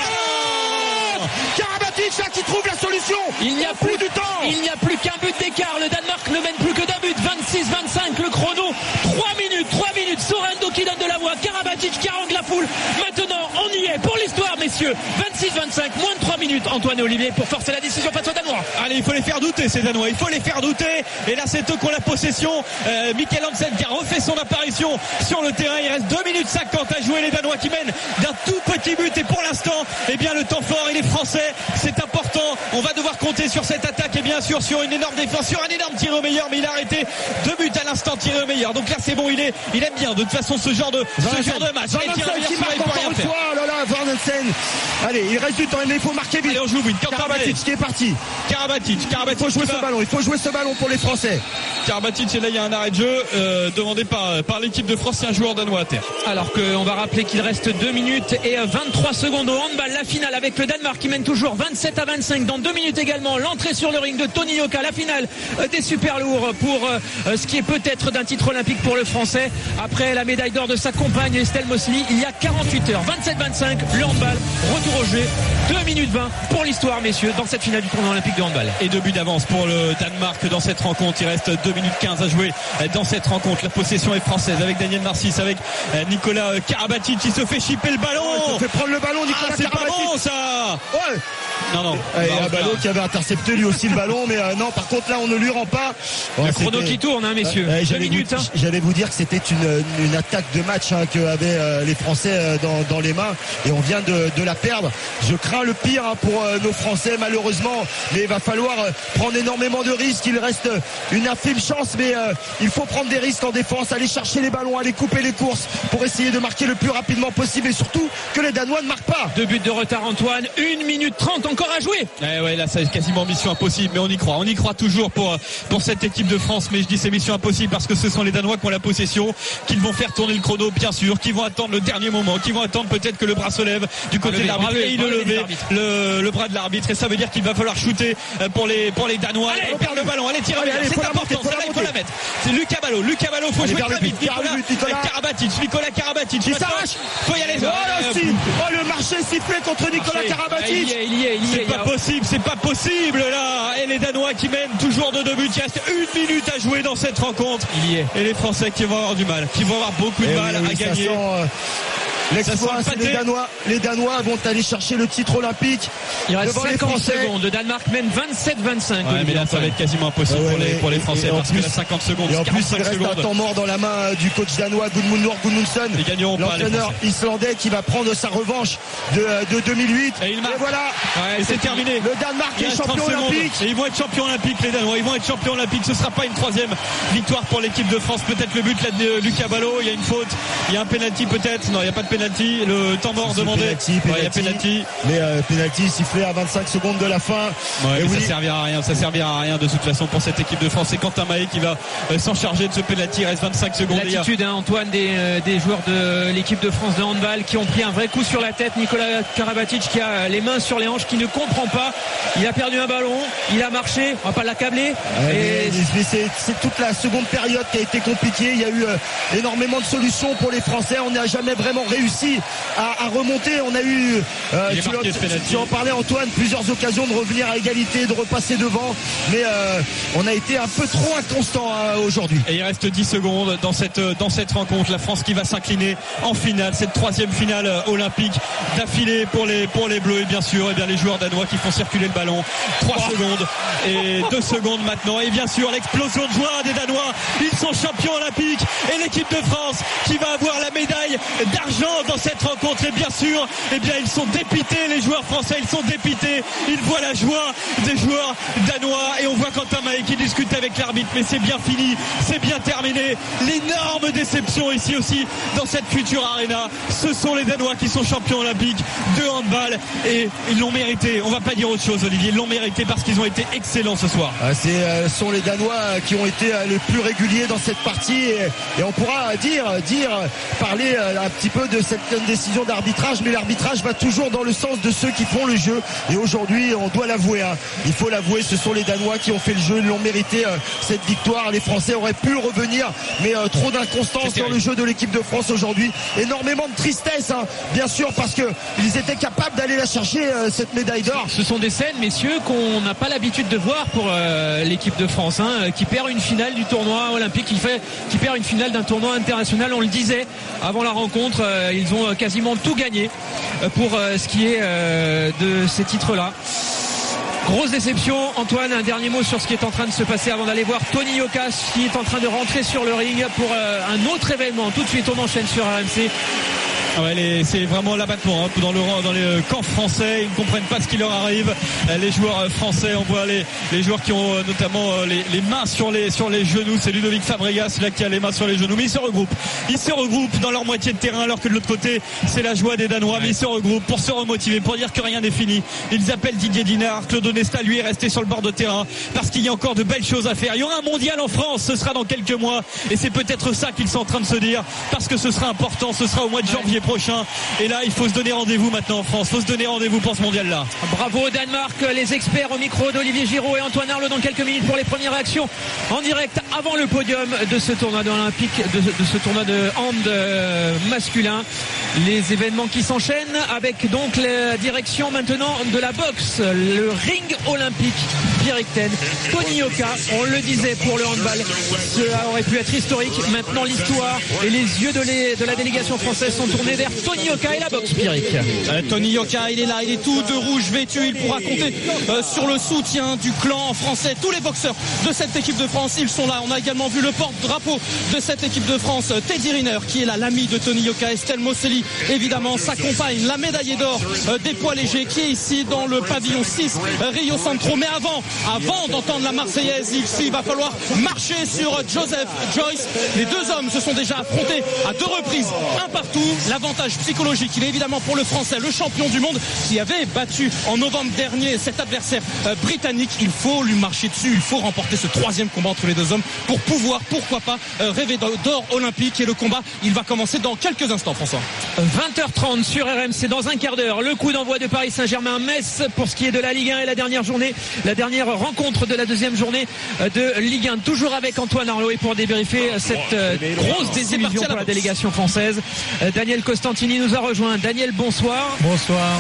oh Karabatic là, qui trouve la solution. Il n'y a plus du temps. Il n'y a plus qu'un but d'écart. Le Danemark ne mène plus que d'un but. vingt-six vingt-cinq le chrono. trois minutes, trois minutes. Sorendo qui donne de la voix. Karabatic qui harangue la foule. Maintenant, on y est pour l'histoire, messieurs. vingt-six vingt-cinq, moins de trois minutes. Antoine et Olivier pour forcer la décision face aux Danois. Allez, il faut les faire douter ces Danois. Il faut les faire douter. Et là, c'est eux qui ont la possession. Euh, Michael Hansen qui a refait son apparition sur le terrain. Il reste deux minutes cinquante à jouer. Les Danois qui mènent d'un tout petit but. Et pour l'instant, eh bien, le temps fort, il est français. C'est important. On va devoir compter sur cette attaque et bien sûr sur une énorme défense, sur un énorme tir au meilleur, mais il a arrêté deux buts à l'instant tiré au meilleur. Donc là c'est bon, il est, il aime bien de toute façon ce genre de, ce genre de match. Van Hansen qui marque encore une fois. Oh là là, Van Hansen. Allez, il reste du temps, mais il faut marquer vite. Allez, on joue vite. Karabatic qui est parti. Karabatic, Karabatic. Il faut jouer ce ballon. Il faut jouer ce ballon pour les Français. Karabatic, et là il y a un arrêt de jeu euh, demandé par par l'équipe de France. C'est un joueur danois à terre. Alors qu'on va rappeler qu'il reste deux minutes et vingt-trois secondes au handball. La finale avec le Danemark qui mène toujours vingt-sept à vingt-cinq. Dans deux minutes également, l'entrée sur le ring de Tony Yoka. La finale des super lourds pour euh, ce qui est peut-être d'un titre olympique pour le Français. Après la médaille d'or de sa compagne Estelle Mosley, il y a quarante-huit heures. vingt-sept vingt-cinq, le handball, retour au jeu. deux minutes vingt pour l'histoire, messieurs, dans cette finale du tournoi olympique de handball. Et deux buts d'avance pour le Danemark dans cette rencontre. Il reste deux minutes quinze à jouer dans cette rencontre. La possession est française avec Daniel Narcisse, avec Nicolas Karabatic qui se fait chipper le ballon. Oh, il se fait prendre le ballon, Nicolas ah, c'est Karabatic. Pas bon, ça. Ouais. Non, non. Et un ballon qui avait intercepté lui aussi le ballon, mais euh, non, par contre là on ne lui rend pas. Le chrono qui tourne, hein, messieurs. Euh, deux minutes. Vous, hein. J'allais vous dire que c'était une, une attaque de match hein, que avaient euh, les Français euh, dans, dans les mains, et on vient de, de la perdre. Je crains le pire hein, pour euh, nos Français malheureusement, mais il va falloir euh, prendre énormément de risques. Il reste une infime chance, mais euh, il faut prendre des risques en défense, aller chercher les ballons, aller couper les courses pour essayer de marquer le plus rapidement possible, et surtout que les Danois ne marquent pas. Deux buts de retard, Antoine. une minute trente sont encore à jouer. Eh ouais, là, c'est quasiment mission impossible, mais on y croit. On y croit toujours pour, pour cette équipe de France. Mais je dis c'est mission impossible parce que ce sont les Danois qui ont la possession, qui vont faire tourner le chrono, bien sûr, qui vont attendre le dernier moment, qui vont attendre peut-être que le bras se lève du côté de l'arbitre. Et il le lever le, le bras de l'arbitre. Et ça veut dire qu'il va falloir shooter pour les, pour les Danois. Allez, on perd le ballon. Allez, tire. C'est important. Celle-là, il faut la mettre. C'est Lucas Ballot. Lucas Ballot, faut jouer très vite. Nicolas Karabatic. Nicolas Karabatic. Il s'arrache. Faut y aller. Oh, aussi. Oh, le marché sifflé contre Nicolas Karabatic. Il y est, il y est, il y est. C'est pas possible, c'est pas possible là. Et les Danois qui mènent toujours de deux buts. Il reste une minute à jouer dans cette rencontre. Il y est. Et les Français qui vont avoir du mal, qui vont avoir beaucoup de Et mal oui, à oui, gagner. Ça sent, euh, l'exploit, Ça sent le les Danois, les Danois vont aller chercher le titre olympique. Il reste devant les cinquante Français. secondes. Le Danemark mène vingt-sept vingt-cinq. Ouais, mais là, ça va être quasiment impossible Ouais, pour les, ouais, pour les et- Français et en parce plus- que là, cinquante secondes, Et en plus, il quarante-cinq reste secondes. un temps mort dans la main du coach danois Gudmundur Gudmundsson. Ils gagneront pas, les L'entraîneur Français. islandais qui va prendre sa revanche de, de deux mille huit. Et il marque. voilà. Ouais, c'est terminé. Le Danemark Il est reste champion trente secondes. olympique. Et ils vont être champions olympiques, les Danois. Ils vont être champions olympiques. Ce sera pas une troisième victoire pour l'équipe de France. Peut-être le but là de Lucas Ballot. Il y a une faute. Il y a un penalty peut-être. Non, il n'y a pas de penalty. Le temps mort C'est demandé. penalty, Ouais, il y a penalty. penalty. Mais euh, penalty sifflé à vingt-cinq secondes de la fin. Ouais, Et mais oui, ça servira à rien, ça servira à rien de toute façon pour cette équipe de France. C'est Quentin Mahé qui va euh, s'en charger de ce penalty. Il reste vingt-cinq secondes. Et il y a- L'attitude, hein, Antoine, des, euh, des joueurs de l'équipe de France de handball qui ont pris un vrai coup sur la tête. Nicolas Karabatic qui a les mains sur les hanches, qui ne comprend pas. Il a perdu un ballon, il a marché, on va pas l'accabler. Ouais, Et mais- mais c'est, c'est toute la seconde période qui a été compliquée. Il y a eu euh, énormément de solutions pour les Français. On n'a jamais vraiment réussi à, à remonter. On a eu, euh, Il est tu, marqué, tu- le penalty. tu en parlais Antoine, plusieurs occasions de revenir à égalité, de repasser devant. Mais euh, on a été un peu trop inconstant hein, aujourd'hui. Et il reste dix secondes dans cette, dans cette rencontre. La France qui va s'incliner en finale, cette troisième finale euh, olympique d'affilée pour les, pour les Bleus. Et bien sûr, et bien les joueurs danois qui font circuler le ballon. trois secondes et deux secondes maintenant. Et bien sûr, l'explosion de joie des Danois. Ils sont champions olympiques. Et l'équipe de France qui va avoir la médaille d'argent dans cette rencontre. Et bien sûr, et bien ils sont dépités, les joueurs français. Ils sont dépités. Ils voient la joie des joueurs danois. Et on voit Quentin Mahé qui discute avec l'arbitre. Mais c'est bien fini. C'est bien terminé. L'énorme déception ici aussi dans cette future arena. Ce sont les Danois qui sont champions olympiques de handball. Et ils l'ont mérité. On va pas dire autre chose, Olivier. Ils l'ont mérité parce qu'ils ont été excellents ce soir. Ah, c'est, euh, sont les Danois qui ont été euh, les plus réguliers dans cette partie et, et on pourra dire, dire, parler euh, un petit peu de cette décision d'arbitrage, mais l'arbitrage va toujours dans le sens de ceux qui font le jeu. Et aujourd'hui, on doit l'avouer, hein, il faut l'avouer, ce sont les Danois qui ont fait le jeu, ils l'ont mérité euh, cette victoire. Les Français auraient pu revenir, mais euh, trop d'inconstance dans le jeu de l'équipe de France aujourd'hui. Énormément de tristesse, hein, bien sûr, parce que ils étaient capables d'aller la chercher euh, cette médaille d'or. ce sont des scènes, messieurs, qu'on n'a pas l'habitude de voir pour euh, l'équipe de France, hein, qui perd une finale du tournoi olympique, qui, fait, qui perd une finale d'un tournoi international. On le disait avant la rencontre, euh, ils ont quasiment tout gagné euh, pour euh, ce qui est euh, de ces titres-là. Grosse déception. Antoine, un dernier mot sur ce qui est en train de se passer avant d'aller voir Tony Yoka qui est en train de rentrer sur le ring pour euh, un autre événement. Tout de suite, on enchaîne sur R M C. Ah ouais, les, c'est vraiment l'abattement hein, dans le dans les camps français. Ils ne comprennent pas ce qui leur arrive. Les joueurs français, on voit les, les joueurs qui ont notamment les, les mains sur les sur les genoux. C'est Ludovic Fabregas là qui a les mains sur les genoux. Mais ils se regroupent. Ils se regroupent dans leur moitié de terrain, alors que de l'autre côté, c'est la joie des Danois. Mais ils se regroupent pour se remotiver, pour dire que rien n'est fini. Ils appellent Didier Dinard. Claude Onesta, lui, est resté sur le bord de terrain parce qu'il y a encore de belles choses à faire. Il y aura un mondial en France. Ce sera dans quelques mois. Et c'est peut-être ça qu'ils sont en train de se dire, parce que ce sera important. Ce sera au mois de janvier prochain. Et là, il faut se donner rendez-vous maintenant en France. Il faut se donner rendez-vous pour ce mondial-là. Bravo au Danemark, les experts au micro d'Olivier Giraud et Antoine Arleux dans quelques minutes pour les premières réactions en direct avant le podium de ce tournoi olympique, de, de ce tournoi de hand masculin. Les événements qui s'enchaînent avec donc la direction maintenant de la boxe, le ring olympique. Pierre Ecten, Tony Yoka, on le disait pour le handball, cela aurait pu être historique. Maintenant l'histoire et les yeux de, les, de la délégation française sont tournés vers Tony Yoka et la boxe, Pierrick. Euh, Tony Yoka, il est là, il est tout de rouge vêtu, il pourra compter euh, sur le soutien du clan français. Tous les boxeurs de cette équipe de France, ils sont là. On a également vu le porte-drapeau de cette équipe de France, Teddy Riner, qui est là, l'ami de Tony Yoka. Estelle Mosseli, évidemment, sa compagne, la médaillée d'or euh, des poids légers, qui est ici dans le pavillon six, euh, Rio Centro. Mais avant avant d'entendre la Marseillaise. Ici, il va falloir marcher sur Joseph Joyce. Les deux hommes se sont déjà affrontés à deux reprises, un partout. L'avantage psychologique, il est évidemment pour le Français, le champion du monde, qui avait battu en novembre dernier cet adversaire euh, britannique. Il faut lui marcher dessus, il faut remporter ce troisième combat entre les deux hommes pour pouvoir, pourquoi pas, euh, rêver d'or olympique. Et le combat, il va commencer dans quelques instants, François. vingt heures trente sur R M C, dans un quart d'heure, le coup d'envoi de Paris Saint-Germain-Metz pour ce qui est de la Ligue un et la dernière journée, la dernière rencontre de la deuxième journée de Ligue un. Toujours avec Antoine Arnaud et pour débriefer cette euh, grosse désillusion pour la délégation française. Euh, Daniel Costantini nous a rejoint. Daniel, bonsoir. Bonsoir.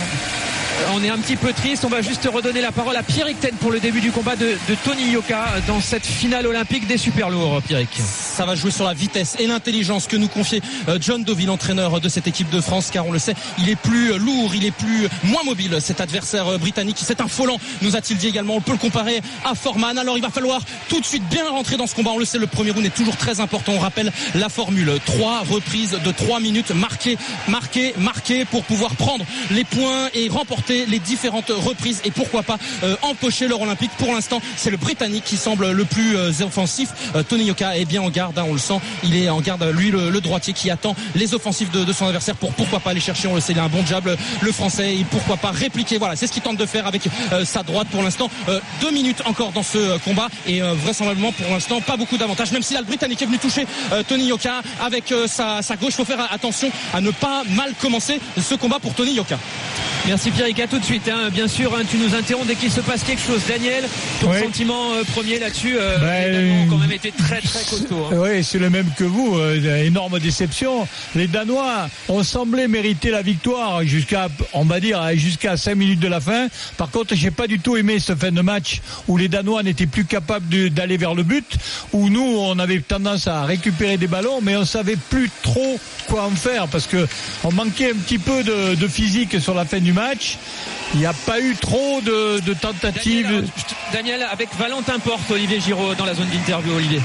On est un petit peu triste, on va juste redonner la parole à Pierrick Ten pour le début du combat de, de Tony Yoka dans cette finale olympique des super lourds. Pierrick, ça va jouer sur la vitesse et l'intelligence que nous confiait John Dovey, l'entraîneur de cette équipe de France, car on le sait, il est plus lourd, il est plus moins mobile, cet adversaire britannique. C'est un Folland, nous a-t-il dit également. On peut le comparer à Foreman. Alors il va falloir tout de suite bien rentrer dans ce combat. On le sait, le premier round est toujours très important. On rappelle la formule, trois reprises de trois minutes, marquées, marquées, marquées pour pouvoir prendre les points et remporter les différentes reprises et pourquoi pas euh, empocher l'or olympique. Pour l'instant, c'est le Britannique qui semble le plus euh, offensif. euh, Tony Yoka est bien en garde, hein, on le sent, il est en garde, lui le, le droitier qui attend les offensives de, de son adversaire pour pourquoi pas aller chercher, on le sait, il a un bon jab le, le français, et pourquoi pas répliquer. Voilà, c'est ce qu'il tente de faire avec euh, sa droite. Pour l'instant, euh, deux minutes encore dans ce euh, combat et euh, vraisemblablement pour l'instant pas beaucoup d'avantages, même si là le Britannique est venu toucher euh, Tony Yoka avec euh, sa, sa gauche. Faut faire attention à ne pas mal commencer ce combat pour Tony Yoka. Merci Pierrick, à tout de suite, hein. Bien sûr, hein, tu nous interromps dès qu'il se passe quelque chose. Daniel, ton oui. sentiment euh, premier là-dessus, euh, ben, les Danois ont quand même été très très costauds, hein. Oui, c'est le même que vous, euh, énorme déception. Les Danois ont semblé mériter la victoire jusqu'à, on va dire, jusqu'à cinq minutes de la fin. Par contre, j'ai pas du tout aimé ce fin de match où les Danois n'étaient plus capables de, d'aller vers le but, où nous, on avait tendance à récupérer des ballons, mais on savait plus trop quoi en faire parce que on manquait un petit peu de, de physique sur la fin du match. Il n'y a pas eu trop de, de tentatives. Daniel, Daniel, avec Valentin Porte, Olivier Giraud dans la zone d'interview. Olivier.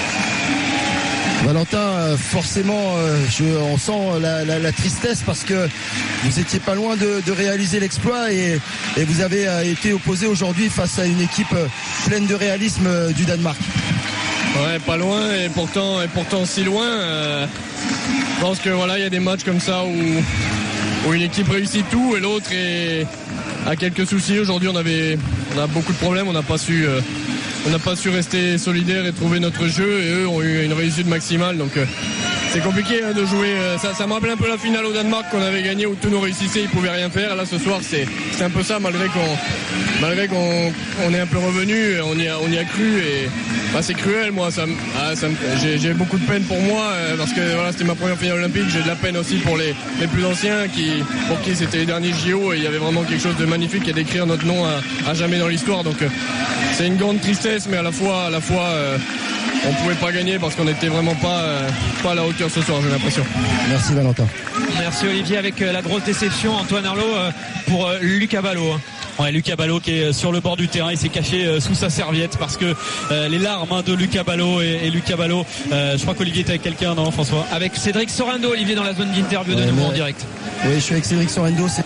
Valentin, forcément, je, on sent la, la, la tristesse parce que vous étiez pas loin de, de réaliser l'exploit et, et vous avez été opposé aujourd'hui face à une équipe pleine de réalisme du Danemark. Ouais, pas loin et pourtant, et pourtant si loin. Euh, je pense que voilà, il y a des matchs comme ça où, où une équipe réussit tout et l'autre est, a quelques soucis. Aujourd'hui, on avait, on a beaucoup de problèmes, on n'a pas su. Euh, On n'a pas su rester solidaire et trouver notre jeu et eux ont eu une réussite maximale, donc euh, c'est compliqué hein, de jouer. Euh, ça, ça me rappelle un peu la finale au Danemark qu'on avait gagné où tous nous réussissaient, ils pouvaient rien faire. Là ce soir c'est, c'est un peu ça malgré qu'on malgré qu'on on est un peu revenu, on y a, on y a cru et bah, c'est cruel. Moi ça, ah, ça j'ai, j'ai beaucoup de peine pour moi euh, parce que voilà, c'était ma première finale olympique. J'ai de la peine aussi pour les, les plus anciens qui, pour qui c'était les derniers J O et il y avait vraiment quelque chose de magnifique à d'écrire notre nom à, à jamais dans l'histoire. Donc euh, c'est une grande tristesse, mais à la fois, à la fois euh, on pouvait pas gagner parce qu'on n'était vraiment pas, euh, pas à la hauteur ce soir, j'ai l'impression. Merci Valentin. Merci Olivier, avec euh, la grosse déception, Antoine Arnaud, euh, pour euh, Lucas Ballot. Hein. Ouais, Lucas Ballot qui est sur le bord du terrain, il s'est caché euh, sous sa serviette parce que euh, les larmes hein, de Lucas Ballot et, et Lucas Ballot, euh, je crois qu'Olivier était avec quelqu'un, non François? Avec Cédric Sorendo, Olivier, dans la zone d'interview de ouais, nouveau mais... en direct. Oui, je suis avec Cédric Sorendo. C'est...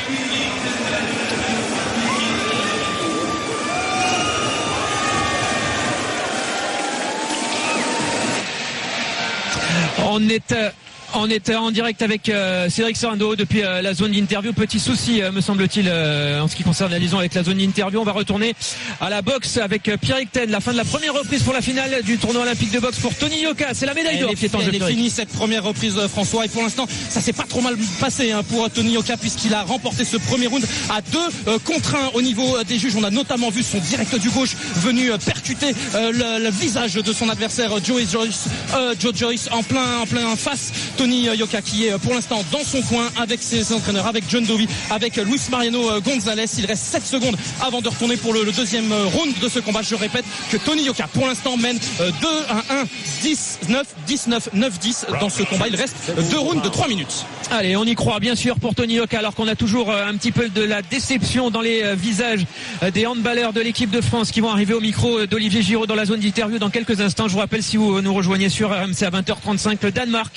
On est, euh, on est en direct avec euh, Cédric Sorendo depuis euh, la zone d'interview. Petit souci, euh, me semble-t-il, euh, en ce qui concerne la liaison avec la zone d'interview. On va retourner à la boxe avec euh, Pierrick Ten. La fin de la première reprise pour la finale du tournoi olympique de boxe pour Tony Yoka. C'est la médaille d'or qui est en jeu. Elle est finie cette première reprise, François. Et pour l'instant, ça s'est pas trop mal passé hein, pour Tony Yoka puisqu'il a remporté ce premier round à deux euh, contre un au niveau des juges. On a notamment vu son direct du gauche venu euh, percuter euh, le, le visage de son adversaire Joe Joyce, euh, Joe Joyce en plein, en plein face. Tony Yoka qui est pour l'instant dans son coin avec ses entraîneurs, avec John Dovey, avec Luis Mariano Gonzalez. Il reste sept secondes avant de retourner pour le, le deuxième round de ce combat. Je répète que Tony Yoka pour l'instant mène deux à un, dix neuf, dix-neuf, neuf dix dans ce combat. Il reste deux rounds de trois minutes. Allez, on y croit bien sûr pour Tony Yoka, alors qu'on a toujours un petit peu de la déception dans les visages des handballeurs de l'équipe de France qui vont arriver au micro d'Olivier Giraud dans la zone d'interview dans quelques instants. Je vous rappelle, si vous nous rejoignez sur R M C à vingt heures trente-cinq, le Danemark et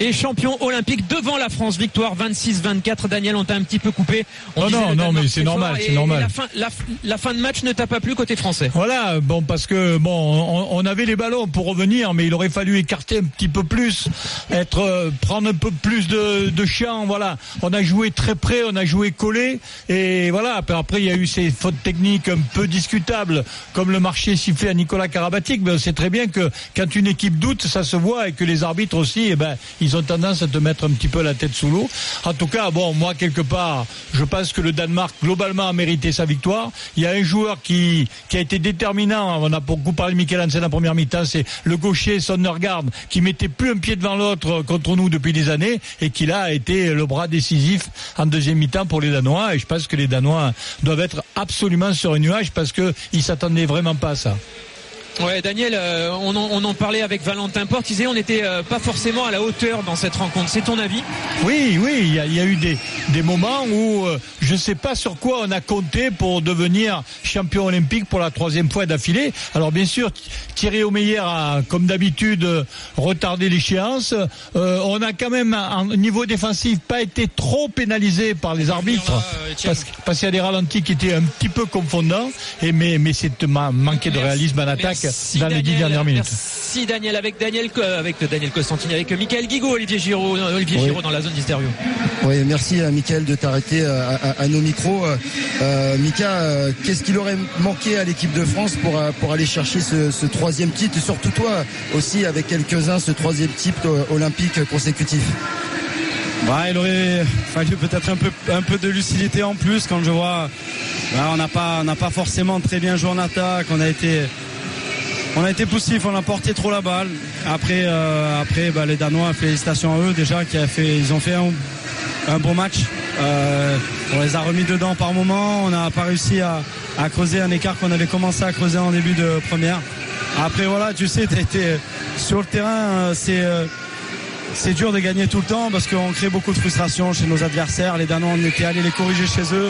les champions olympiques devant la France. Victoire vingt-six vingt-quatre. Daniel, on t'a un petit peu coupé. On non, non, non, mais c'est normal, c'est normal. La fin, la, la fin de match ne t'a pas plu côté français. Voilà, bon, parce que bon, on, on avait les ballons pour revenir, mais il aurait fallu écarter un petit peu plus, être, euh, prendre un peu plus de, de champ. Voilà, on a joué très près, on a joué collé, et voilà. Après, il y a eu ces fautes techniques un peu discutables, comme le marché sifflé à Nicolas Karabatic. Mais on sait très bien que quand une équipe doute, ça se voit, et que les arbitres aussi, eh ben, ils ont tendance à te mettre un petit peu la tête sous l'eau. En tout cas, bon, moi quelque part, je pense que le Danemark globalement a mérité sa victoire. Il y a un joueur qui qui a été déterminant. On a beaucoup parlé de Mikkel Hansen en première mi-temps. C'est le gaucher Søndergaard qui mettait plus un pied devant l'autre contre nous depuis des années, et qui là a été le bras décisif en deuxième mi-temps pour les Danois. Et je pense que les Danois doivent être absolument sur un nuage, parce que ils s'attendaient vraiment pas à ça. Ouais, Daniel, euh, on, en, on en parlait avec Valentin Porte. Il disait on n'était euh, pas forcément à la hauteur dans cette rencontre. C'est ton avis? Oui, oui, il y a, y a eu des, des moments où euh, je ne sais pas sur quoi on a compté pour devenir champion olympique pour la troisième fois d'affilée. Alors bien sûr, Thierry Omeyer a, comme d'habitude, retardé l'échéance. Euh, on a quand même, au niveau défensif, pas été trop pénalisé par les arbitres, parce, parce qu'il y a des ralentis qui étaient un petit peu confondants. Et mais, mais c'est manqué de réalisme en attaque. Merci dans Daniel, les dix dernières minutes. Merci Daniel, avec Daniel, avec Daniel Costantini, avec Michael Guigaud, Olivier Giraud, Olivier oui. Giraud dans la zone d'interview. Oui, merci à Michael de t'arrêter à, à, à nos micros. Euh, Mika, euh, qu'est-ce qu'il aurait manqué à l'équipe de France pour, pour aller chercher ce, ce troisième titre, et surtout toi aussi avec quelques-uns, ce troisième titre olympique consécutif? Bah, il aurait fallu peut-être un peu, un peu de lucidité en plus. Quand je vois, bah, on n'a pas, on n'a pas forcément très bien joué en attaque. On a été On a été poussif, on a porté trop la balle. Après, euh, après bah, les Danois, félicitations à eux déjà, qui a fait, ils ont fait un, un bon match. Euh, on les a remis dedans par moment. On n'a pas réussi à, à creuser un écart qu'on avait commencé à creuser en début de première. Après voilà, tu sais, t'as été sur le terrain, c'est c'est dur de gagner tout le temps parce qu'on crée beaucoup de frustration chez nos adversaires. Les Danois, on était allés les corriger chez eux.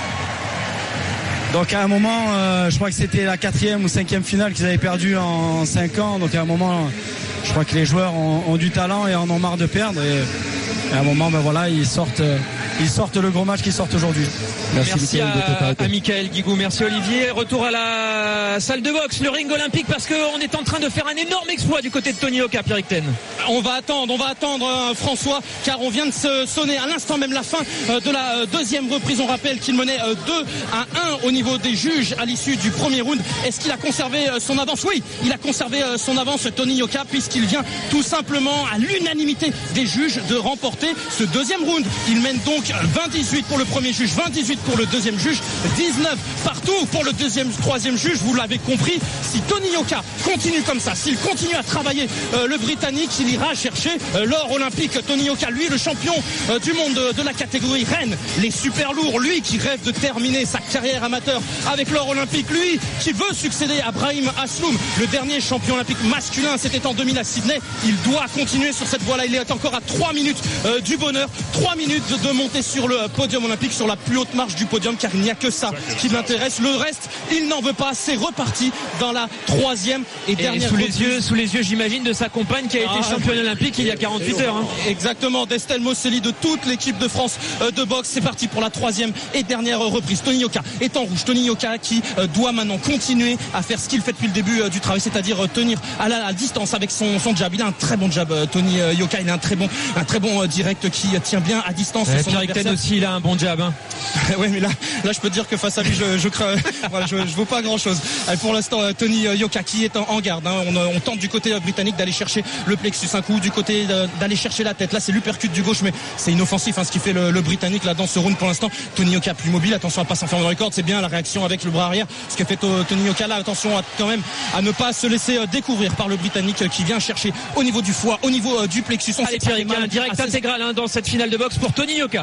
Donc à un moment, euh, je crois que c'était la quatrième ou cinquième finale qu'ils avaient perdu en cinq ans. Donc à un moment, je crois que les joueurs ont, ont du talent et en ont marre de perdre. Et à un moment, ben voilà, ils sortent, ils sortent le gros match qu'ils sortent aujourd'hui. Merci, Merci à, à Michael Guigou, merci Olivier. Retour à la salle de boxe, le ring olympique, parce qu'on est en train de faire un énorme exploit du côté de Tony Yoka, Pierre Icten. On va attendre, on va attendre euh, François, car on vient de se sonner à l'instant même la fin euh, de la euh, deuxième reprise. On rappelle qu'il menait euh, deux à un au niveau des juges à l'issue du premier round. Est-ce qu'il a conservé euh, son avance? Oui, il a conservé euh, son avance, Tony Yoka, puisqu'il vient tout simplement à l'unanimité des juges de remporter ce deuxième round. Il mène donc vingt dix-huit pour le premier juge, vingt dix-huit pour le deuxième juge, dix-neuf partout pour le deuxième, troisième juge. Vous l'avez compris, si Tony Yoka continue comme ça, s'il continue à travailler euh, le Britannique, il ira chercher euh, l'or olympique. Tony Yoka, lui, le champion euh, du monde de, de la catégorie reine, les super lourds, lui qui rêve de terminer sa carrière amateur avec l'or olympique, lui qui veut succéder à Brahim Asloum, le dernier champion olympique masculin, c'était en deux mille à Sydney. Il doit continuer sur cette voie-là. Il est encore à trois minutes euh, du bonheur, trois minutes de, de monter sur le podium olympique, sur la plus haute marche du podium, car il n'y a que ça qui l'intéresse. Le reste, il n'en veut pas. C'est reparti dans la troisième et, et dernière sous reprise. les yeux, sous les yeux, j'imagine, de sa compagne qui a été ah, championne olympique il y a quarante-huit heures. Hein. Exactement, d'Estelle Mosselli, de toute l'équipe de France de boxe. C'est parti pour la troisième et dernière reprise. Tony Yoka est en rouge. Tony Yoka qui doit maintenant continuer à faire ce qu'il fait depuis le début du travail, c'est-à-dire tenir à la à distance avec son, son jab. Il a un très bon jab, Tony Yoka. Il a un très bon, un très bon direct qui tient bien à distance. Ouais, son adversaire aussi, il a un bon jab. Hein. Oui, mais là, là, je peux te dire que face à lui, je, je crains, voilà, je, je vaux pas grand-chose. Pour l'instant, Tony Yoka qui est en, en garde. Hein. On, on tente du côté britannique d'aller chercher le plexus, un coup du côté d'aller chercher la tête. Là, c'est l'uppercut du gauche, mais c'est inoffensif hein, ce qui fait le, le britannique là dans ce round pour l'instant. Tony Yoka plus mobile. Attention à pas s'enfermer dans les cordes. C'est bien la réaction avec le bras arrière. Ce que fait Tony Yoka là. Attention à, quand même à ne pas se laisser découvrir par le britannique qui vient chercher au niveau du foie, au niveau du plexus. On Allez, Pierre, un direct intégral hein, dans cette finale de boxe pour Tony Yoka.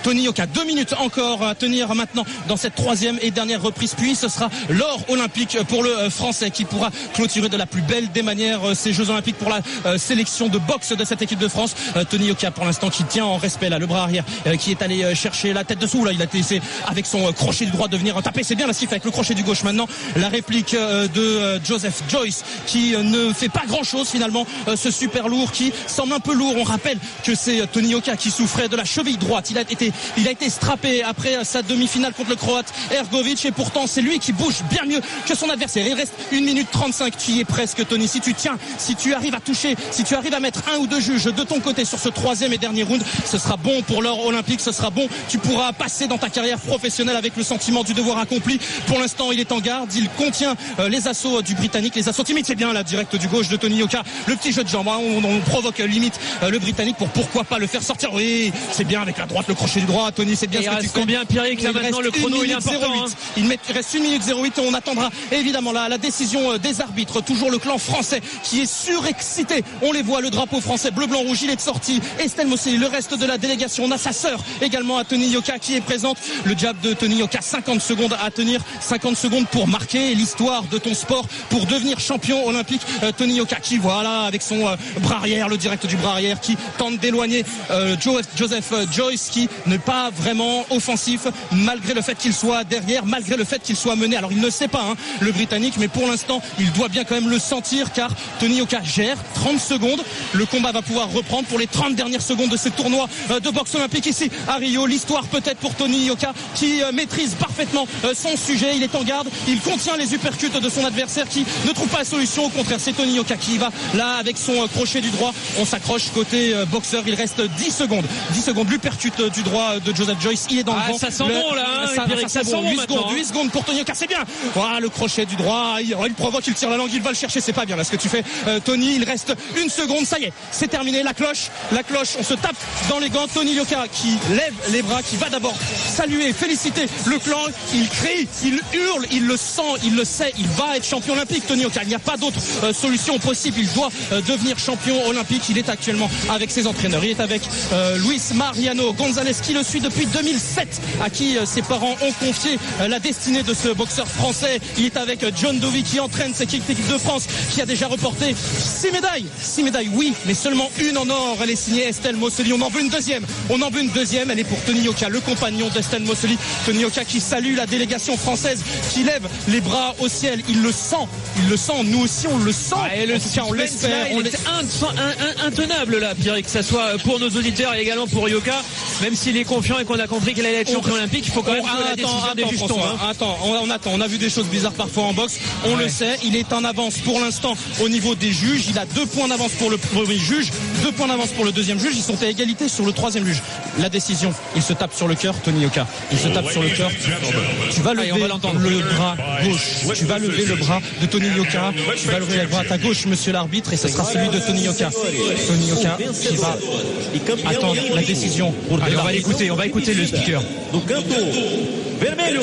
Tony Yoka. Deux minutes encore à tenir maintenant dans cette troisième et dernière reprise, puis ce sera l'or olympique pour le Français qui pourra clôturer de la plus belle des manières ces Jeux olympiques pour la euh, sélection de boxe de cette équipe de France. euh, Tony Yoka pour l'instant qui tient en respect là, le bras arrière euh, qui est allé euh, chercher la tête dessous là, il a essayé avec son euh, crochet du droit de venir taper, c'est bien la siffle avec le crochet du gauche. Maintenant la réplique euh, de euh, Joseph Joyce qui euh, ne fait pas grand chose finalement, euh, ce super lourd qui semble un peu lourd. On rappelle que c'est euh, Tony Yoka qui souffrait de la cheville droite, il a été, il a été strappé après euh, sa demi-finale contre le Croate Ergovic, et pourtant c'est lui qui bouge bien mieux que son adversaire. Il reste une minute trente-cinq, tu y es presque Tony, si tu tiens, si tu arrives à toucher, si tu arrives à mettre un ou deux juges de ton côté sur ce troisième et dernier round, ce sera bon pour l'or olympique, ce sera bon, tu pourras passer dans ta carrière professionnelle avec le sentiment du devoir accompli. Pour l'instant il est en garde, il contient euh, les assauts du Britannique, les assauts timides, c'est bien la direct du gauche de Tony Yoka, le petit jeu de jambe, hein, on, on provoque euh, limite euh, le Britannique pour pourquoi pas le faire sortir. Oui, c'est bien avec la droite, le crochet du droit, Tony, c'est bien. Et ce il que tu reste fais. combien, Pierrick, là maintenant le chrono il est important, hein. Il, met, il reste une minute zéro huit et on attendra évidemment la, la décision des arbitres. Toujours le clan français qui est surexcité, on les voit, le drapeau français bleu blanc rouge il est sorti. Estelle Mosseli, le reste de la délégation, on a sa sœur également à Tony Yoka qui est présente. Le jab de Tony Yoka, cinquante secondes à tenir, cinquante secondes pour marquer l'histoire de ton sport, pour devenir champion olympique. euh, Tony Yoka qui voilà avec son euh, bras arrière, le direct du bras arrière qui tente d'éloigner euh, Joseph Joyce qui n'est pas vraiment offensif malgré le fait qu'il soit derrière, malgré le fait qu'il soit mené. Alors il ne sait pas hein, le Britannique, mais pour l'instant il doit bien quand même le sentir car Tony Yoka gère. Trente secondes, le combat va pouvoir reprendre pour les trente dernières secondes de ce tournoi de boxe olympique ici à Rio. L'histoire peut-être pour Tony Yoka qui euh, maîtrise parfaitement euh, son sujet, il est en garde, il contient les uppercuts de son adversaire qui ne trouve pas la solution. Au contraire, c'est Tony Yoka qui y va là avec son euh, crochet du droit. On s'accroche côté euh, boxeur, il reste dix secondes, dix secondes, l'uppercut euh, du droit de Joseph Joyce, il est dans ah, le vent. Ça sent le, bon là, hein, ça, ça, ça, ça sent sent bon, bon huit maintenant, secondes, hein. huit secondes pour Tony Yoka, c'est bien. Voilà le crochet du droit, il, il provoque, il tire la langue, il va le chercher, c'est pas bien là ce que tu fais euh, Tony. Il reste une seconde, ça y est, c'est terminé, la cloche, la cloche, on se tape dans les gants. Tony Yoka qui lève les bras, qui va d'abord saluer, féliciter le clan, il crie, il hurle, il le sent, il le sait, il va être champion olympique Tony Yoka, il n'y a pas d'autre euh, solution possible, il doit euh, devenir champion olympique. Il est actuellement avec ses entraîneurs, il est avec euh, Luis Mariano Gonzalez qui le suit depuis deux mille sept, à qui euh, ses parents ont confié euh, la destinée de ce boxeur français. Il est avec euh, John Dovey qui entraîne cette équipe de France qui a déjà reporté six médailles, six médailles oui, mais seulement une en or. Elle est signée Estelle Mosseli, on en veut une deuxième, on en veut une deuxième, elle est pour Tony Yoka, le compagnon d'Estelle Mosseli. Tony Yoka qui salue la délégation française, qui lève les bras au ciel, il le sent, il le sent, nous aussi on le sent. Ah, et le cas, on l'espère, il est intenable là, Pierre, que ça soit pour nos auditeurs et également pour Yoka, même s'il est confiant et qu'on a compris qu'il allait être champion olympique, il faut quand même que la décision des juges tombe. Hein. Attends, on, on attend, on a vu des choses bizarres parfois en boxe, on ouais. le sait, il est en avance pour l'instant au niveau des juges, il a deux points d'avance pour le premier juge, deux points d'avance pour le deuxième juge, ils sont à égalité sur le troisième juge. La décision, il se tape sur le cœur, Tony Yoka, il se tape sur le cœur. Tu vas lever Allez, le bras gauche, tu vas lever le bras de Tony Yoka, tu vas lever le bras à ta gauche, monsieur l'arbitre, et ce sera celui de Tony Yoka. Tony Yoka qui va attendre la décision. Allez, on va l'écouter, on va écouter le speaker. Tony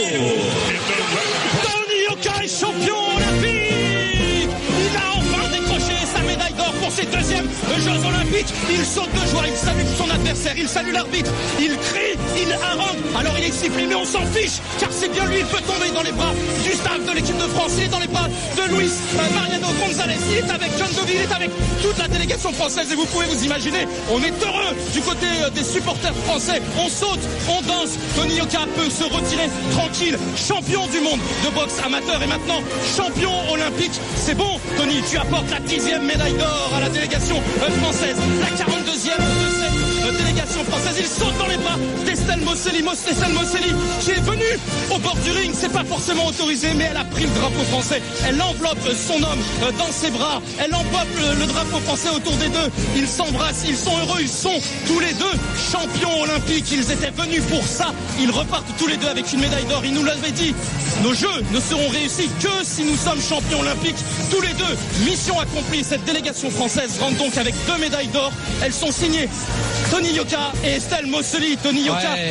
Yoka est champion olympique. Il a enfin décroché sa médaille d'or pour ses deuxièmes Jeux olympiques. Il saute de joie, il salue son adversaire, il salue l'arbitre, il crie, il harangue. Alors il est sifflé, mais on s'en fiche, car c'est bien lui, il peut tomber dans les bras du staff de l'équipe de France, il est dans les bras de Luis Mariano Gonzalez, il est avec John Dovey, il est avec toute la délégation française, et vous pouvez vous imaginer, on est heureux du côté des supporters français, on saute, on danse. Tony Yoka peut se retirer tranquille, champion du monde de boxe amateur et maintenant champion olympique. C'est bon, Tony, tu apportes la dixième médaille d'or à la délégation française, la quarante-deuxième de cette délégation française. Il saute dans les bras d'Estelle Mosseli, Estelle Mosseli qui est venue au bord du ring, c'est pas forcément autorisé, mais elle a pris le drapeau français, elle enveloppe son homme dans ses bras, elle enveloppe le, le drapeau français autour des deux, ils s'embrassent, ils sont heureux, ils sont tous les deux champions olympiques, ils étaient venus pour ça, ils repartent tous les deux avec une médaille d'or. Ils nous l'avaient dit, nos jeux ne seront réussis que si nous sommes champions olympiques tous les deux. Mission accomplie, cette délégation française rentre donc avec deux médailles d'or, elles sont signées Tony Yoka et Estelle Mosseli. Tony Yoka, ouais.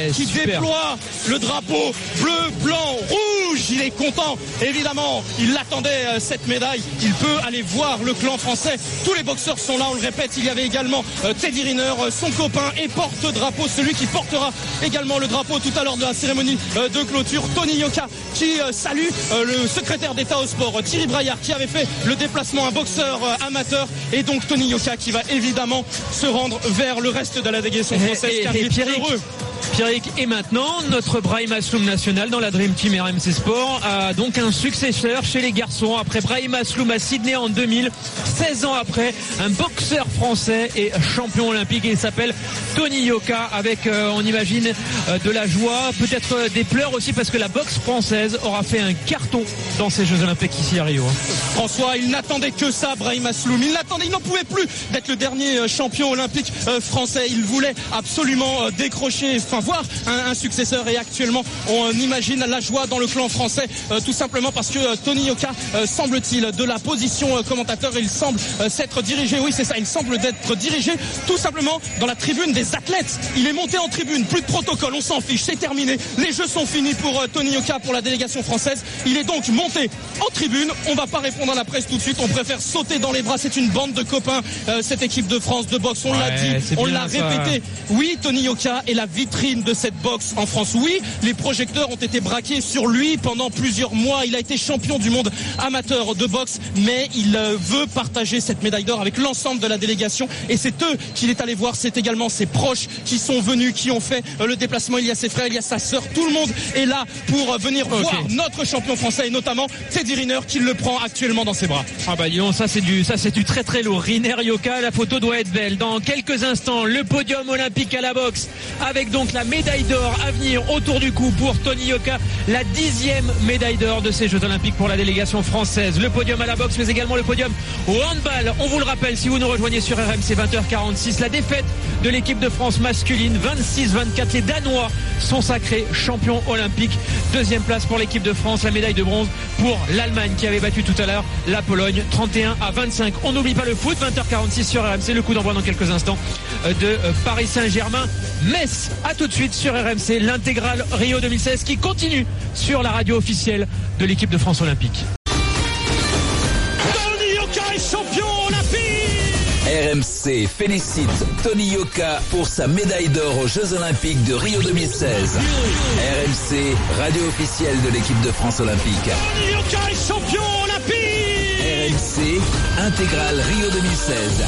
ouais, qui super. déploie le drapeau bleu, blanc, rouge. Il est content, évidemment. Il attendait euh, cette médaille. Il peut aller voir le clan français. Tous les boxeurs sont là, on le répète. Il y avait également euh, Teddy Riner, euh, son copain et porte-drapeau, celui qui portera également le drapeau tout à l'heure de la cérémonie euh, de clôture. Tony Yoka qui euh, salue euh, le secrétaire d'État au sport, euh, Thierry Braillard, qui avait fait le déplacement, un boxeur euh, amateur. Et donc Tony Yoka qui va évidemment se rendre vers le reste de la délégation française. Et, car et, il et est Pierrick, heureux. Pierrick, et maintenant, notre Brahim Asloum national dans la Dream Team R M C Sport a donc un successeur chez les garçons. Après Brahim Asloum à Sydney en deux mille, seize ans après, un boxeur français et champion olympique. Et il s'appelle Tony Yoka avec, euh, on imagine, euh, de la joie, peut-être euh, des pleurs aussi, parce que la boxe française aura fait un carton dans ces Jeux olympiques ici à Rio. François, il n'attendait que ça, Brahim Asloum. Il n'attendait, il n'en pouvait plus d'être le dernier champion olympique euh, français. Il voulait absolument euh, décrocher, enfin voir un, un successeur. Et actuellement, on imagine la joie dans le clan français, euh, tout simplement parce que euh, Tony Yoka, euh, semble-t-il, de la position euh, commentateur, il semble euh, s'être dirigé. Oui, c'est ça. Il semble d'être dirigé tout simplement dans la tribune des athlètes. Il est monté en tribune. Plus de protocole. On s'en fiche. C'est terminé. Les Jeux sont finis pour euh, Tony Yoka, pour la délégation française. Il est donc monté en tribune. On va pas répondre à la presse tout de suite. On préfère sauter dans les bras. C'est une bande de copains, euh, cette équipe de France de boxe. On ouais, l'a dit, on l'a ça. répété. Oui, Tony Yoka est la vitrine de cette boxe en France. Oui, les projecteurs ont été braqués sur lui pendant plusieurs mois. Il a été champion du monde amateur de boxe, mais il euh, veut partager cette médaille d'or avec l'ensemble de la délégation. Et c'est eux qu'il est allé voir. C'est également ses proches qui sont venus, qui ont fait euh, le déplacement. Il y a ses frères, il y a sa sœur. Tout le monde est là pour euh, venir okay. voir notre champion français, et notamment Teddy Riner, qui le prend actuellement dans ses bras. Ah bah dis donc, ça c'est du ça c'est du très très lourd. Riner Yoka, la photo doit être belle. Dans quelques instants, le podium olympique à la boxe, avec donc la médaille d'or à venir autour du cou pour Tony Yoka, la dixième médaille d'or de ces Jeux olympiques pour la délégation française. Le podium à la boxe, mais également le podium au handball. On vous le rappelle, si vous nous rejoignez sur R M C, vingt heures quarante-six, la défaite de l'équipe de France masculine, vingt-six vingt-quatre. Les Danois sont sacrés champions olympiques. Deuxième place pour l'équipe de France, la médaille de bronze pour l'Allemagne qui avait battu tout à l'heure la Pologne trente et un à vingt-cinq. On n'oublie pas le foot, vingt heures quarante-six sur R M C, le coup d'envoi dans quelques instants de Paris Saint-Germain Metz. À tout de suite sur R M C, l'intégrale Rio deux mille seize qui continue sur la radio officielle de l'équipe de France olympique. Tony Yoka est champion olympique. R M C félicite Tony Yoka pour sa médaille d'or aux Jeux olympiques de Rio deux mille seize. R M C, radio officielle de l'équipe de France olympique. Tony Yoka est champion olympique. R M C, intégrale Rio deux mille seize.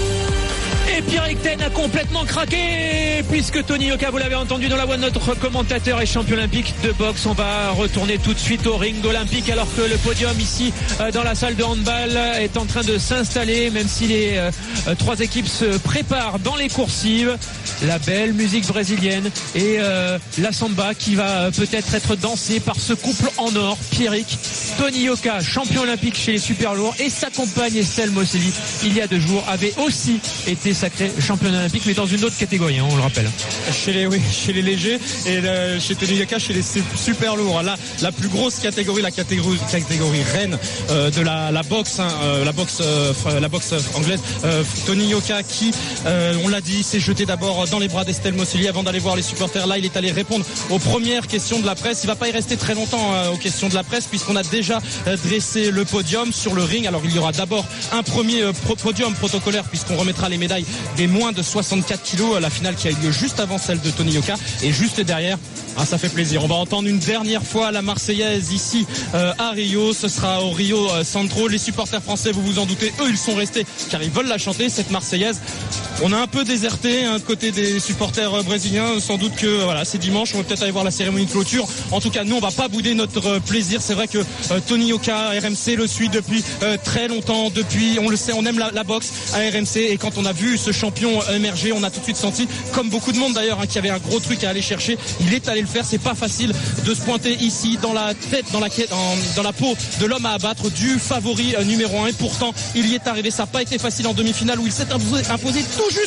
Et Pierrick Ten a complètement craqué, puisque Tony Yoka, vous l'avez entendu dans la voix de notre commentateur, est champion olympique de boxe. On va retourner tout de suite au ring olympique, alors que le podium ici dans la salle de handball est en train de s'installer, même si les euh, trois équipes se préparent dans les coursives. La belle musique brésilienne et euh, la samba qui va peut-être être dansée par ce couple en or, Pierrick. Tony Yoka, champion olympique chez les super lourds, et sa compagne Estelle Mosselli, il y a deux jours, avait aussi été sacré champion olympique, mais dans une autre catégorie, hein, on le rappelle. Chez les, oui, chez les légers, et le, chez Tony Yoka, chez les super lourds. Là, la plus grosse catégorie, la catégorie, catégorie reine euh, de la, la boxe, hein, euh, la boxe, euh, la boxe anglaise. Euh, Tony Yoka, qui, euh, on l'a dit, s'est jeté d'abord dans les bras d'Estelle Mosselli avant d'aller voir les supporters. Là, il est allé répondre aux premières questions de la presse. Il va pas y rester très longtemps euh, aux questions de la presse, puisqu'on a déjà euh, dressé le podium sur le ring. Alors, il y aura d'abord un premier euh, pro- podium protocolaire, puisqu'on remettra les médailles des moins de soixante-quatre kilos, la finale qui a eu lieu juste avant celle de Tony Yoka, et juste derrière, ah, ça fait plaisir. On va entendre une dernière fois la Marseillaise ici euh, à Rio. Ce sera au Rio euh, Centro. Les supporters français, vous vous en doutez, eux ils sont restés car ils veulent la chanter, cette Marseillaise. On a un peu déserté hein, côté des supporters euh, brésiliens. Sans doute que euh, voilà, c'est dimanche, on va peut-être aller voir la cérémonie de clôture. En tout cas, nous on va pas bouder notre euh, plaisir. C'est vrai que euh, Tony Yoka, R M C le suit depuis euh, très longtemps. Depuis, on le sait, on aime la, la boxe à R M C, et quand on a vu ce champion émerger, on a tout de suite senti, comme beaucoup de monde d'ailleurs, hein, qu'il y avait un gros truc à aller chercher. Il est allé le faire. C'est pas facile de se pointer ici dans la tête, dans la, en, dans la peau de l'homme à abattre, du favori euh, numéro un, et pourtant il y est arrivé. Ça n'a pas été facile en demi-finale, où il s'est imposé, imposé tout juste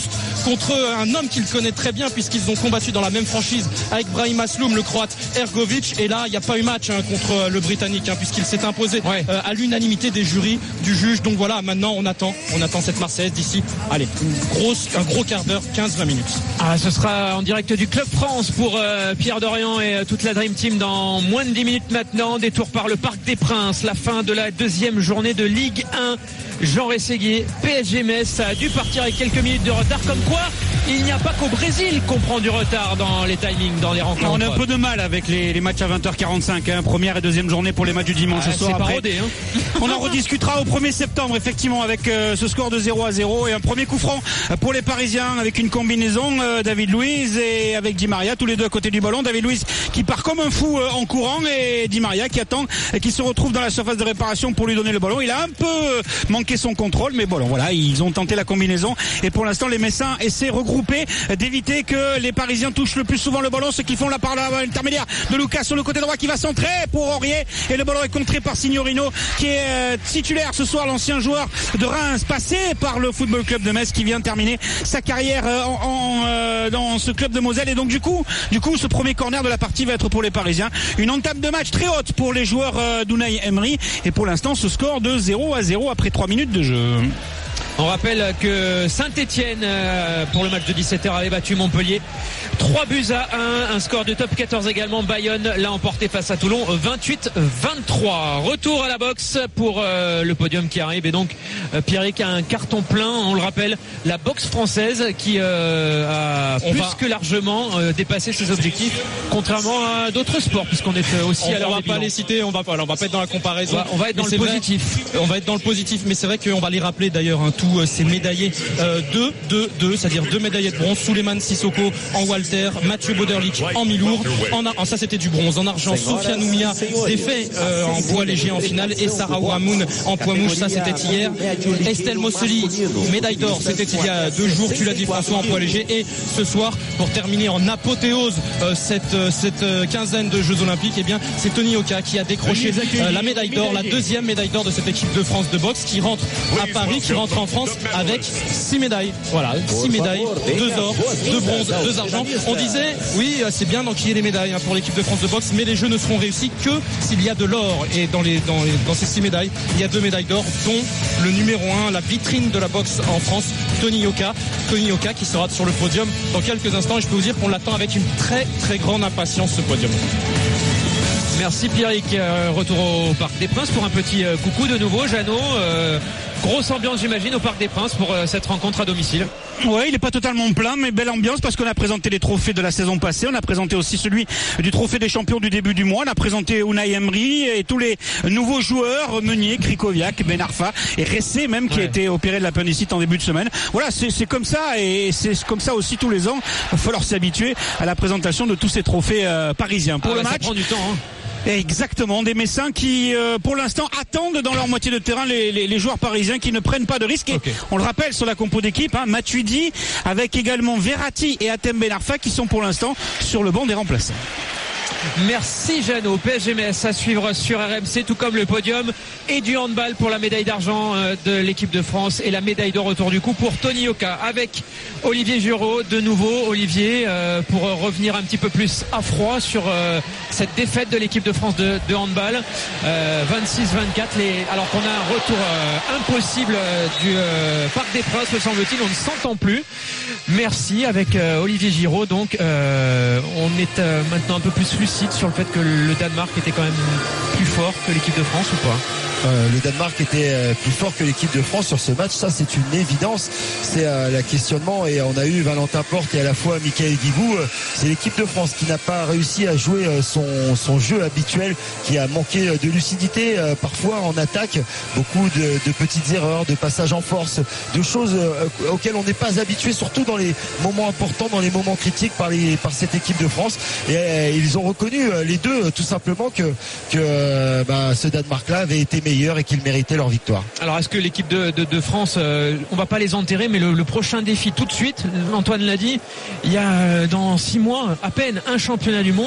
contre un homme qu'il connaît très bien puisqu'ils ont combattu dans la même franchise avec Brahim Asloum, le croate Ergovic. Et là, il n'y a pas eu match hein, contre le Britannique hein, puisqu'il s'est imposé ouais. euh, à l'unanimité des jurys, du juge. Donc voilà, maintenant on attend, on attend cette Marseillaise d'ici, allez, une grosse, un gros quart d'heure, quinze vingt minutes. Ah, ce sera en direct du Club France pour euh, Pierre Dorian et euh, toute la Dream Team dans moins de dix minutes maintenant. Détour par le Parc des Princes, la fin de la deuxième journée de Ligue un. Jean Rességuier, P S G Metz, ça a dû partir avec quelques minutes de retard. Comme quoi, il n'y a pas qu'au Brésil qu'on prend du retard dans les timings, dans les rencontres. On a un peu de mal avec les, les matchs à vingt heures quarante-cinq, hein, première et deuxième journée pour les matchs du dimanche ah, ce soir. C'est après. pas rodé, hein. On en rediscutera au premier septembre, effectivement, avec euh, ce score de zéro à zéro et un premier coup franc pour les Parisiens avec une combinaison euh, David Luiz et avec Di Maria, tous les deux à côté du ballon. David Luiz qui part comme un fou euh, en courant et Di Maria qui attend et qui se retrouve dans la surface de réparation pour lui donner le ballon. Il a un peu euh, manqué son contrôle, mais bon, voilà, ils ont tenté la combinaison et pour l'instant les Messins essaient regroupés d'éviter que les Parisiens touchent le plus souvent le ballon, ce qu'ils font là par l'intermédiaire de Lucas sur le côté droit qui va centrer pour Aurier et le ballon est contré par Signorino qui est euh, titulaire ce soir, l'ancien joueur de Reims passé par le Football Club de Metz qui vient terminer sa carrière euh, en, en, euh, dans ce club de Moselle et donc du coup, du coup ce premier corner de la partie va être pour les Parisiens. Une entame de match très haute pour les joueurs euh, d'Unai Emery et pour l'instant ce score de zéro à zéro après trois minutes de jeu. On rappelle que Saint-Etienne, pour le match de dix-sept heures, avait battu Montpellier trois buts à un. Un score de top quatorze également. Bayonne l'a emporté face à Toulon vingt-huit vingt-trois. Retour à la boxe pour euh, le podium qui arrive. Et donc, euh, Pierrick a un carton plein. On le rappelle, la boxe française qui euh, a on plus va... que largement euh, dépassé ses objectifs, contrairement à d'autres sports, puisqu'on est aussi on, à l'heure on va des pas bilans. Les citer, on va pas, alors on va pas être dans la comparaison. On va, on va être dans le positif. Vrai, on va être dans le positif, mais c'est vrai qu'on va les rappeler d'ailleurs, hein, tous ces médaillés, euh, deux, deux, deux, c'est-à-dire deux médaillés de bronze. Souleymane Sissoko en Walter, Mathieu Boderlich en mi-lourd. En, en ça c'était du bronze. En argent, Sofiane Oumia défait euh, en poids léger en finale et Sarah Ouamoun en poids mouche. Ça c'était hier. Estelle Mosseli, médaille d'or, c'était il y a deux jours. Tu l'as dit François, en poids léger. Et ce soir, pour terminer en apothéose euh, cette, euh, cette euh, quinzaine de Jeux Olympiques, eh bien c'est Tony Oka qui a décroché euh, la médaille d'or, la deuxième médaille d'or de cette équipe de France de boxe qui rentre à Paris, qui rentre en France avec six médailles. Voilà, six médailles, deux or, deux bronzes, deux argent. On disait, oui, c'est bien d'enquiller les médailles hein, pour l'équipe de France de boxe, mais les Jeux ne seront réussis que s'il y a de l'or. Et dans, les, dans, les, dans ces six médailles, il y a deux médailles d'or, dont le numéro un, la vitrine de la boxe en France, Tony Yoka. Tony Yoka qui sera sur le podium dans quelques instants. Et je peux vous dire qu'on l'attend avec une très très grande impatience, ce podium. Merci Pierrick. Euh, retour au Parc des Princes pour un petit euh, coucou de nouveau. Jeannot, euh, grosse ambiance j'imagine au Parc des Princes pour euh, cette rencontre à domicile. Ouais, il n'est pas totalement plein, mais belle ambiance parce qu'on a présenté les trophées de la saison passée. On a présenté aussi celui du trophée des champions du début du mois. On a présenté Unai Emery et tous les nouveaux joueurs, Meunier, Krikoviak, Ben Arfa et Ressé même qui ouais. a été opéré de l'appendicite en début de semaine. Voilà, c'est, c'est comme ça et c'est comme ça aussi tous les ans. Il va falloir s'habituer à la présentation de tous ces trophées euh, parisiens. Pour ah le bah, match, ça prend du temps, hein. Exactement, des Messins qui euh, pour l'instant attendent dans leur moitié de terrain les, les, les joueurs parisiens qui ne prennent pas de risques. Et okay. On le rappelle sur la compo d'équipe, hein, Matuidi avec également Verratti et Hatem Ben Arfa qui sont pour l'instant sur le banc des remplaçants. Merci Jeannot. P S G Metz à suivre sur R M C, tout comme le podium et du handball pour la médaille d'argent de l'équipe de France et la médaille d'or autour du cou pour Tony Yoka avec Olivier Giraud de nouveau. Olivier, euh, pour revenir un petit peu plus à froid sur euh, cette défaite de l'équipe de France de, de handball, euh, vingt-six vingt-quatre, les... alors qu'on a un retour euh, impossible du euh, Parc des Princes, me semble-t-il, on ne s'entend plus. Merci avec euh, Olivier Giraud. Donc euh, on est euh, maintenant un peu plus lucide sur le fait que le Danemark était quand même plus fort que l'équipe de France ou pas? Euh, le Danemark était euh, plus fort que l'équipe de France sur ce match, ça c'est une évidence. C'est euh, le questionnement et on a eu Valentin Porte et à la fois Michael Guigou. Euh, c'est l'équipe de France qui n'a pas réussi à jouer euh, son, son jeu habituel, qui a manqué de lucidité euh, parfois en attaque, beaucoup de, de petites erreurs, de passages en force, de choses euh, auxquelles on n'est pas habitué, surtout dans les moments importants, dans les moments critiques par, les, par cette équipe de France. Et euh, ils ont reconnu euh, les deux tout simplement que, que euh, bah, ce Danemark-là avait été meilleur et qu'ils méritaient leur victoire. Alors est-ce que l'équipe de, de, de France, euh, on va pas les enterrer, mais le, le prochain défi tout de suite, Antoine l'a dit, il y a euh, dans six mois à peine un championnat du monde.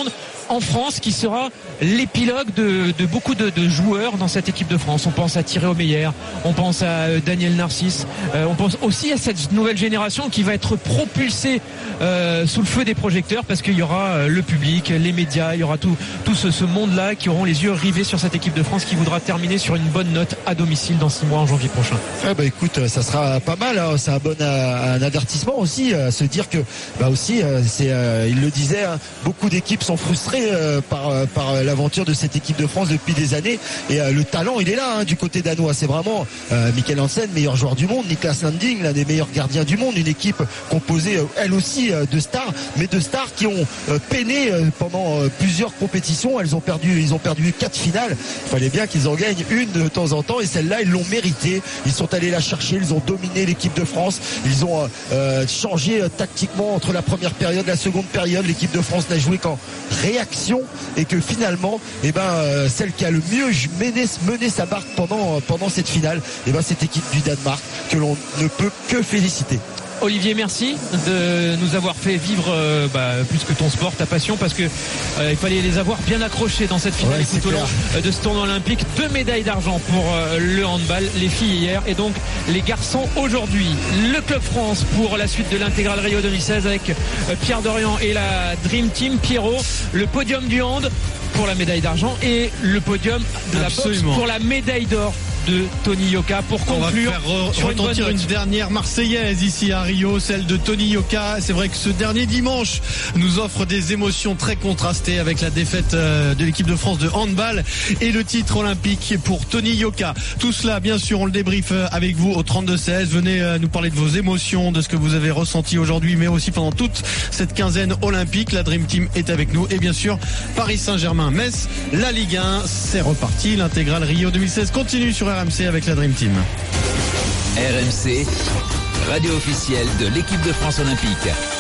en France qui sera l'épilogue de, de beaucoup de, de joueurs dans cette équipe de France. On pense à Thierry Omeyer, on pense à Daniel Narcisse, euh, on pense aussi à cette nouvelle génération qui va être propulsée euh, sous le feu des projecteurs parce qu'il y aura euh, le public, les médias, il y aura tout, tout ce, ce monde-là qui auront les yeux rivés sur cette équipe de France qui voudra terminer sur une bonne note à domicile dans six mois en janvier prochain. Ah bah écoute, ça sera pas mal, hein. C'est un bon euh, un avertissement aussi, à se dire que bah aussi euh, c'est euh, il le disait, hein, beaucoup d'équipes sont frustrées euh, par euh, par l'aventure de cette équipe de France depuis des années et euh, le talent il est là, hein, du côté danois. C'est vraiment euh, Mikkel Hansen, meilleur joueur du monde, Niklas Landing, l'un des meilleurs gardiens du monde, une équipe composée euh, elle aussi euh, de stars, mais de stars qui ont euh, peiné euh, pendant euh, plusieurs compétitions. Elles ont perdu, ils ont perdu quatre finales. Il fallait bien qu'ils en gagnent une de temps en temps et celle-là ils l'ont méritée. Ils sont allés la chercher, ils ont dominé l'équipe de France, ils ont euh, changé euh, tactiquement entre la première période et la seconde période. L'équipe de France n'a joué qu'en réaction et que finalement eh ben, euh, celle qui a le mieux mené, mené sa barque pendant, pendant cette finale, eh ben, cette équipe du Danemark que l'on ne peut que féliciter. Olivier, merci de nous avoir fait vivre euh, bah, plus que ton sport, ta passion, parce que euh, il fallait les avoir bien accrochés dans cette finale ouais, tout au long de ce tournoi olympique. Deux médailles d'argent pour euh, le handball, les filles hier et donc les garçons aujourd'hui. Le Club France pour la suite de l'intégrale Rio deux mille seize avec euh, Pierre Dorian et la Dream Team. Pierrot, le podium du hand pour la médaille d'argent et le podium de Absolument. la boxe pour la médaille d'or de Tony Yoka pour conclure. On va faire re- sur retentir une, une dernière Marseillaise ici à Rio, celle de Tony Yoka. C'est vrai que ce dernier dimanche nous offre des émotions très contrastées avec la défaite de l'équipe de France de handball et le titre olympique pour Tony Yoka. Tout cela, bien sûr, on le débriefe avec vous au trente-deux seize. Venez nous parler de vos émotions, de ce que vous avez ressenti aujourd'hui, mais aussi pendant toute cette quinzaine olympique. La Dream Team est avec nous et bien sûr Paris Saint-Germain, Metz, la Ligue un, c'est reparti. L'intégrale Rio deux mille seize continue sur R M C avec la Dream Team. R M C, radio officielle de l'équipe de France olympique.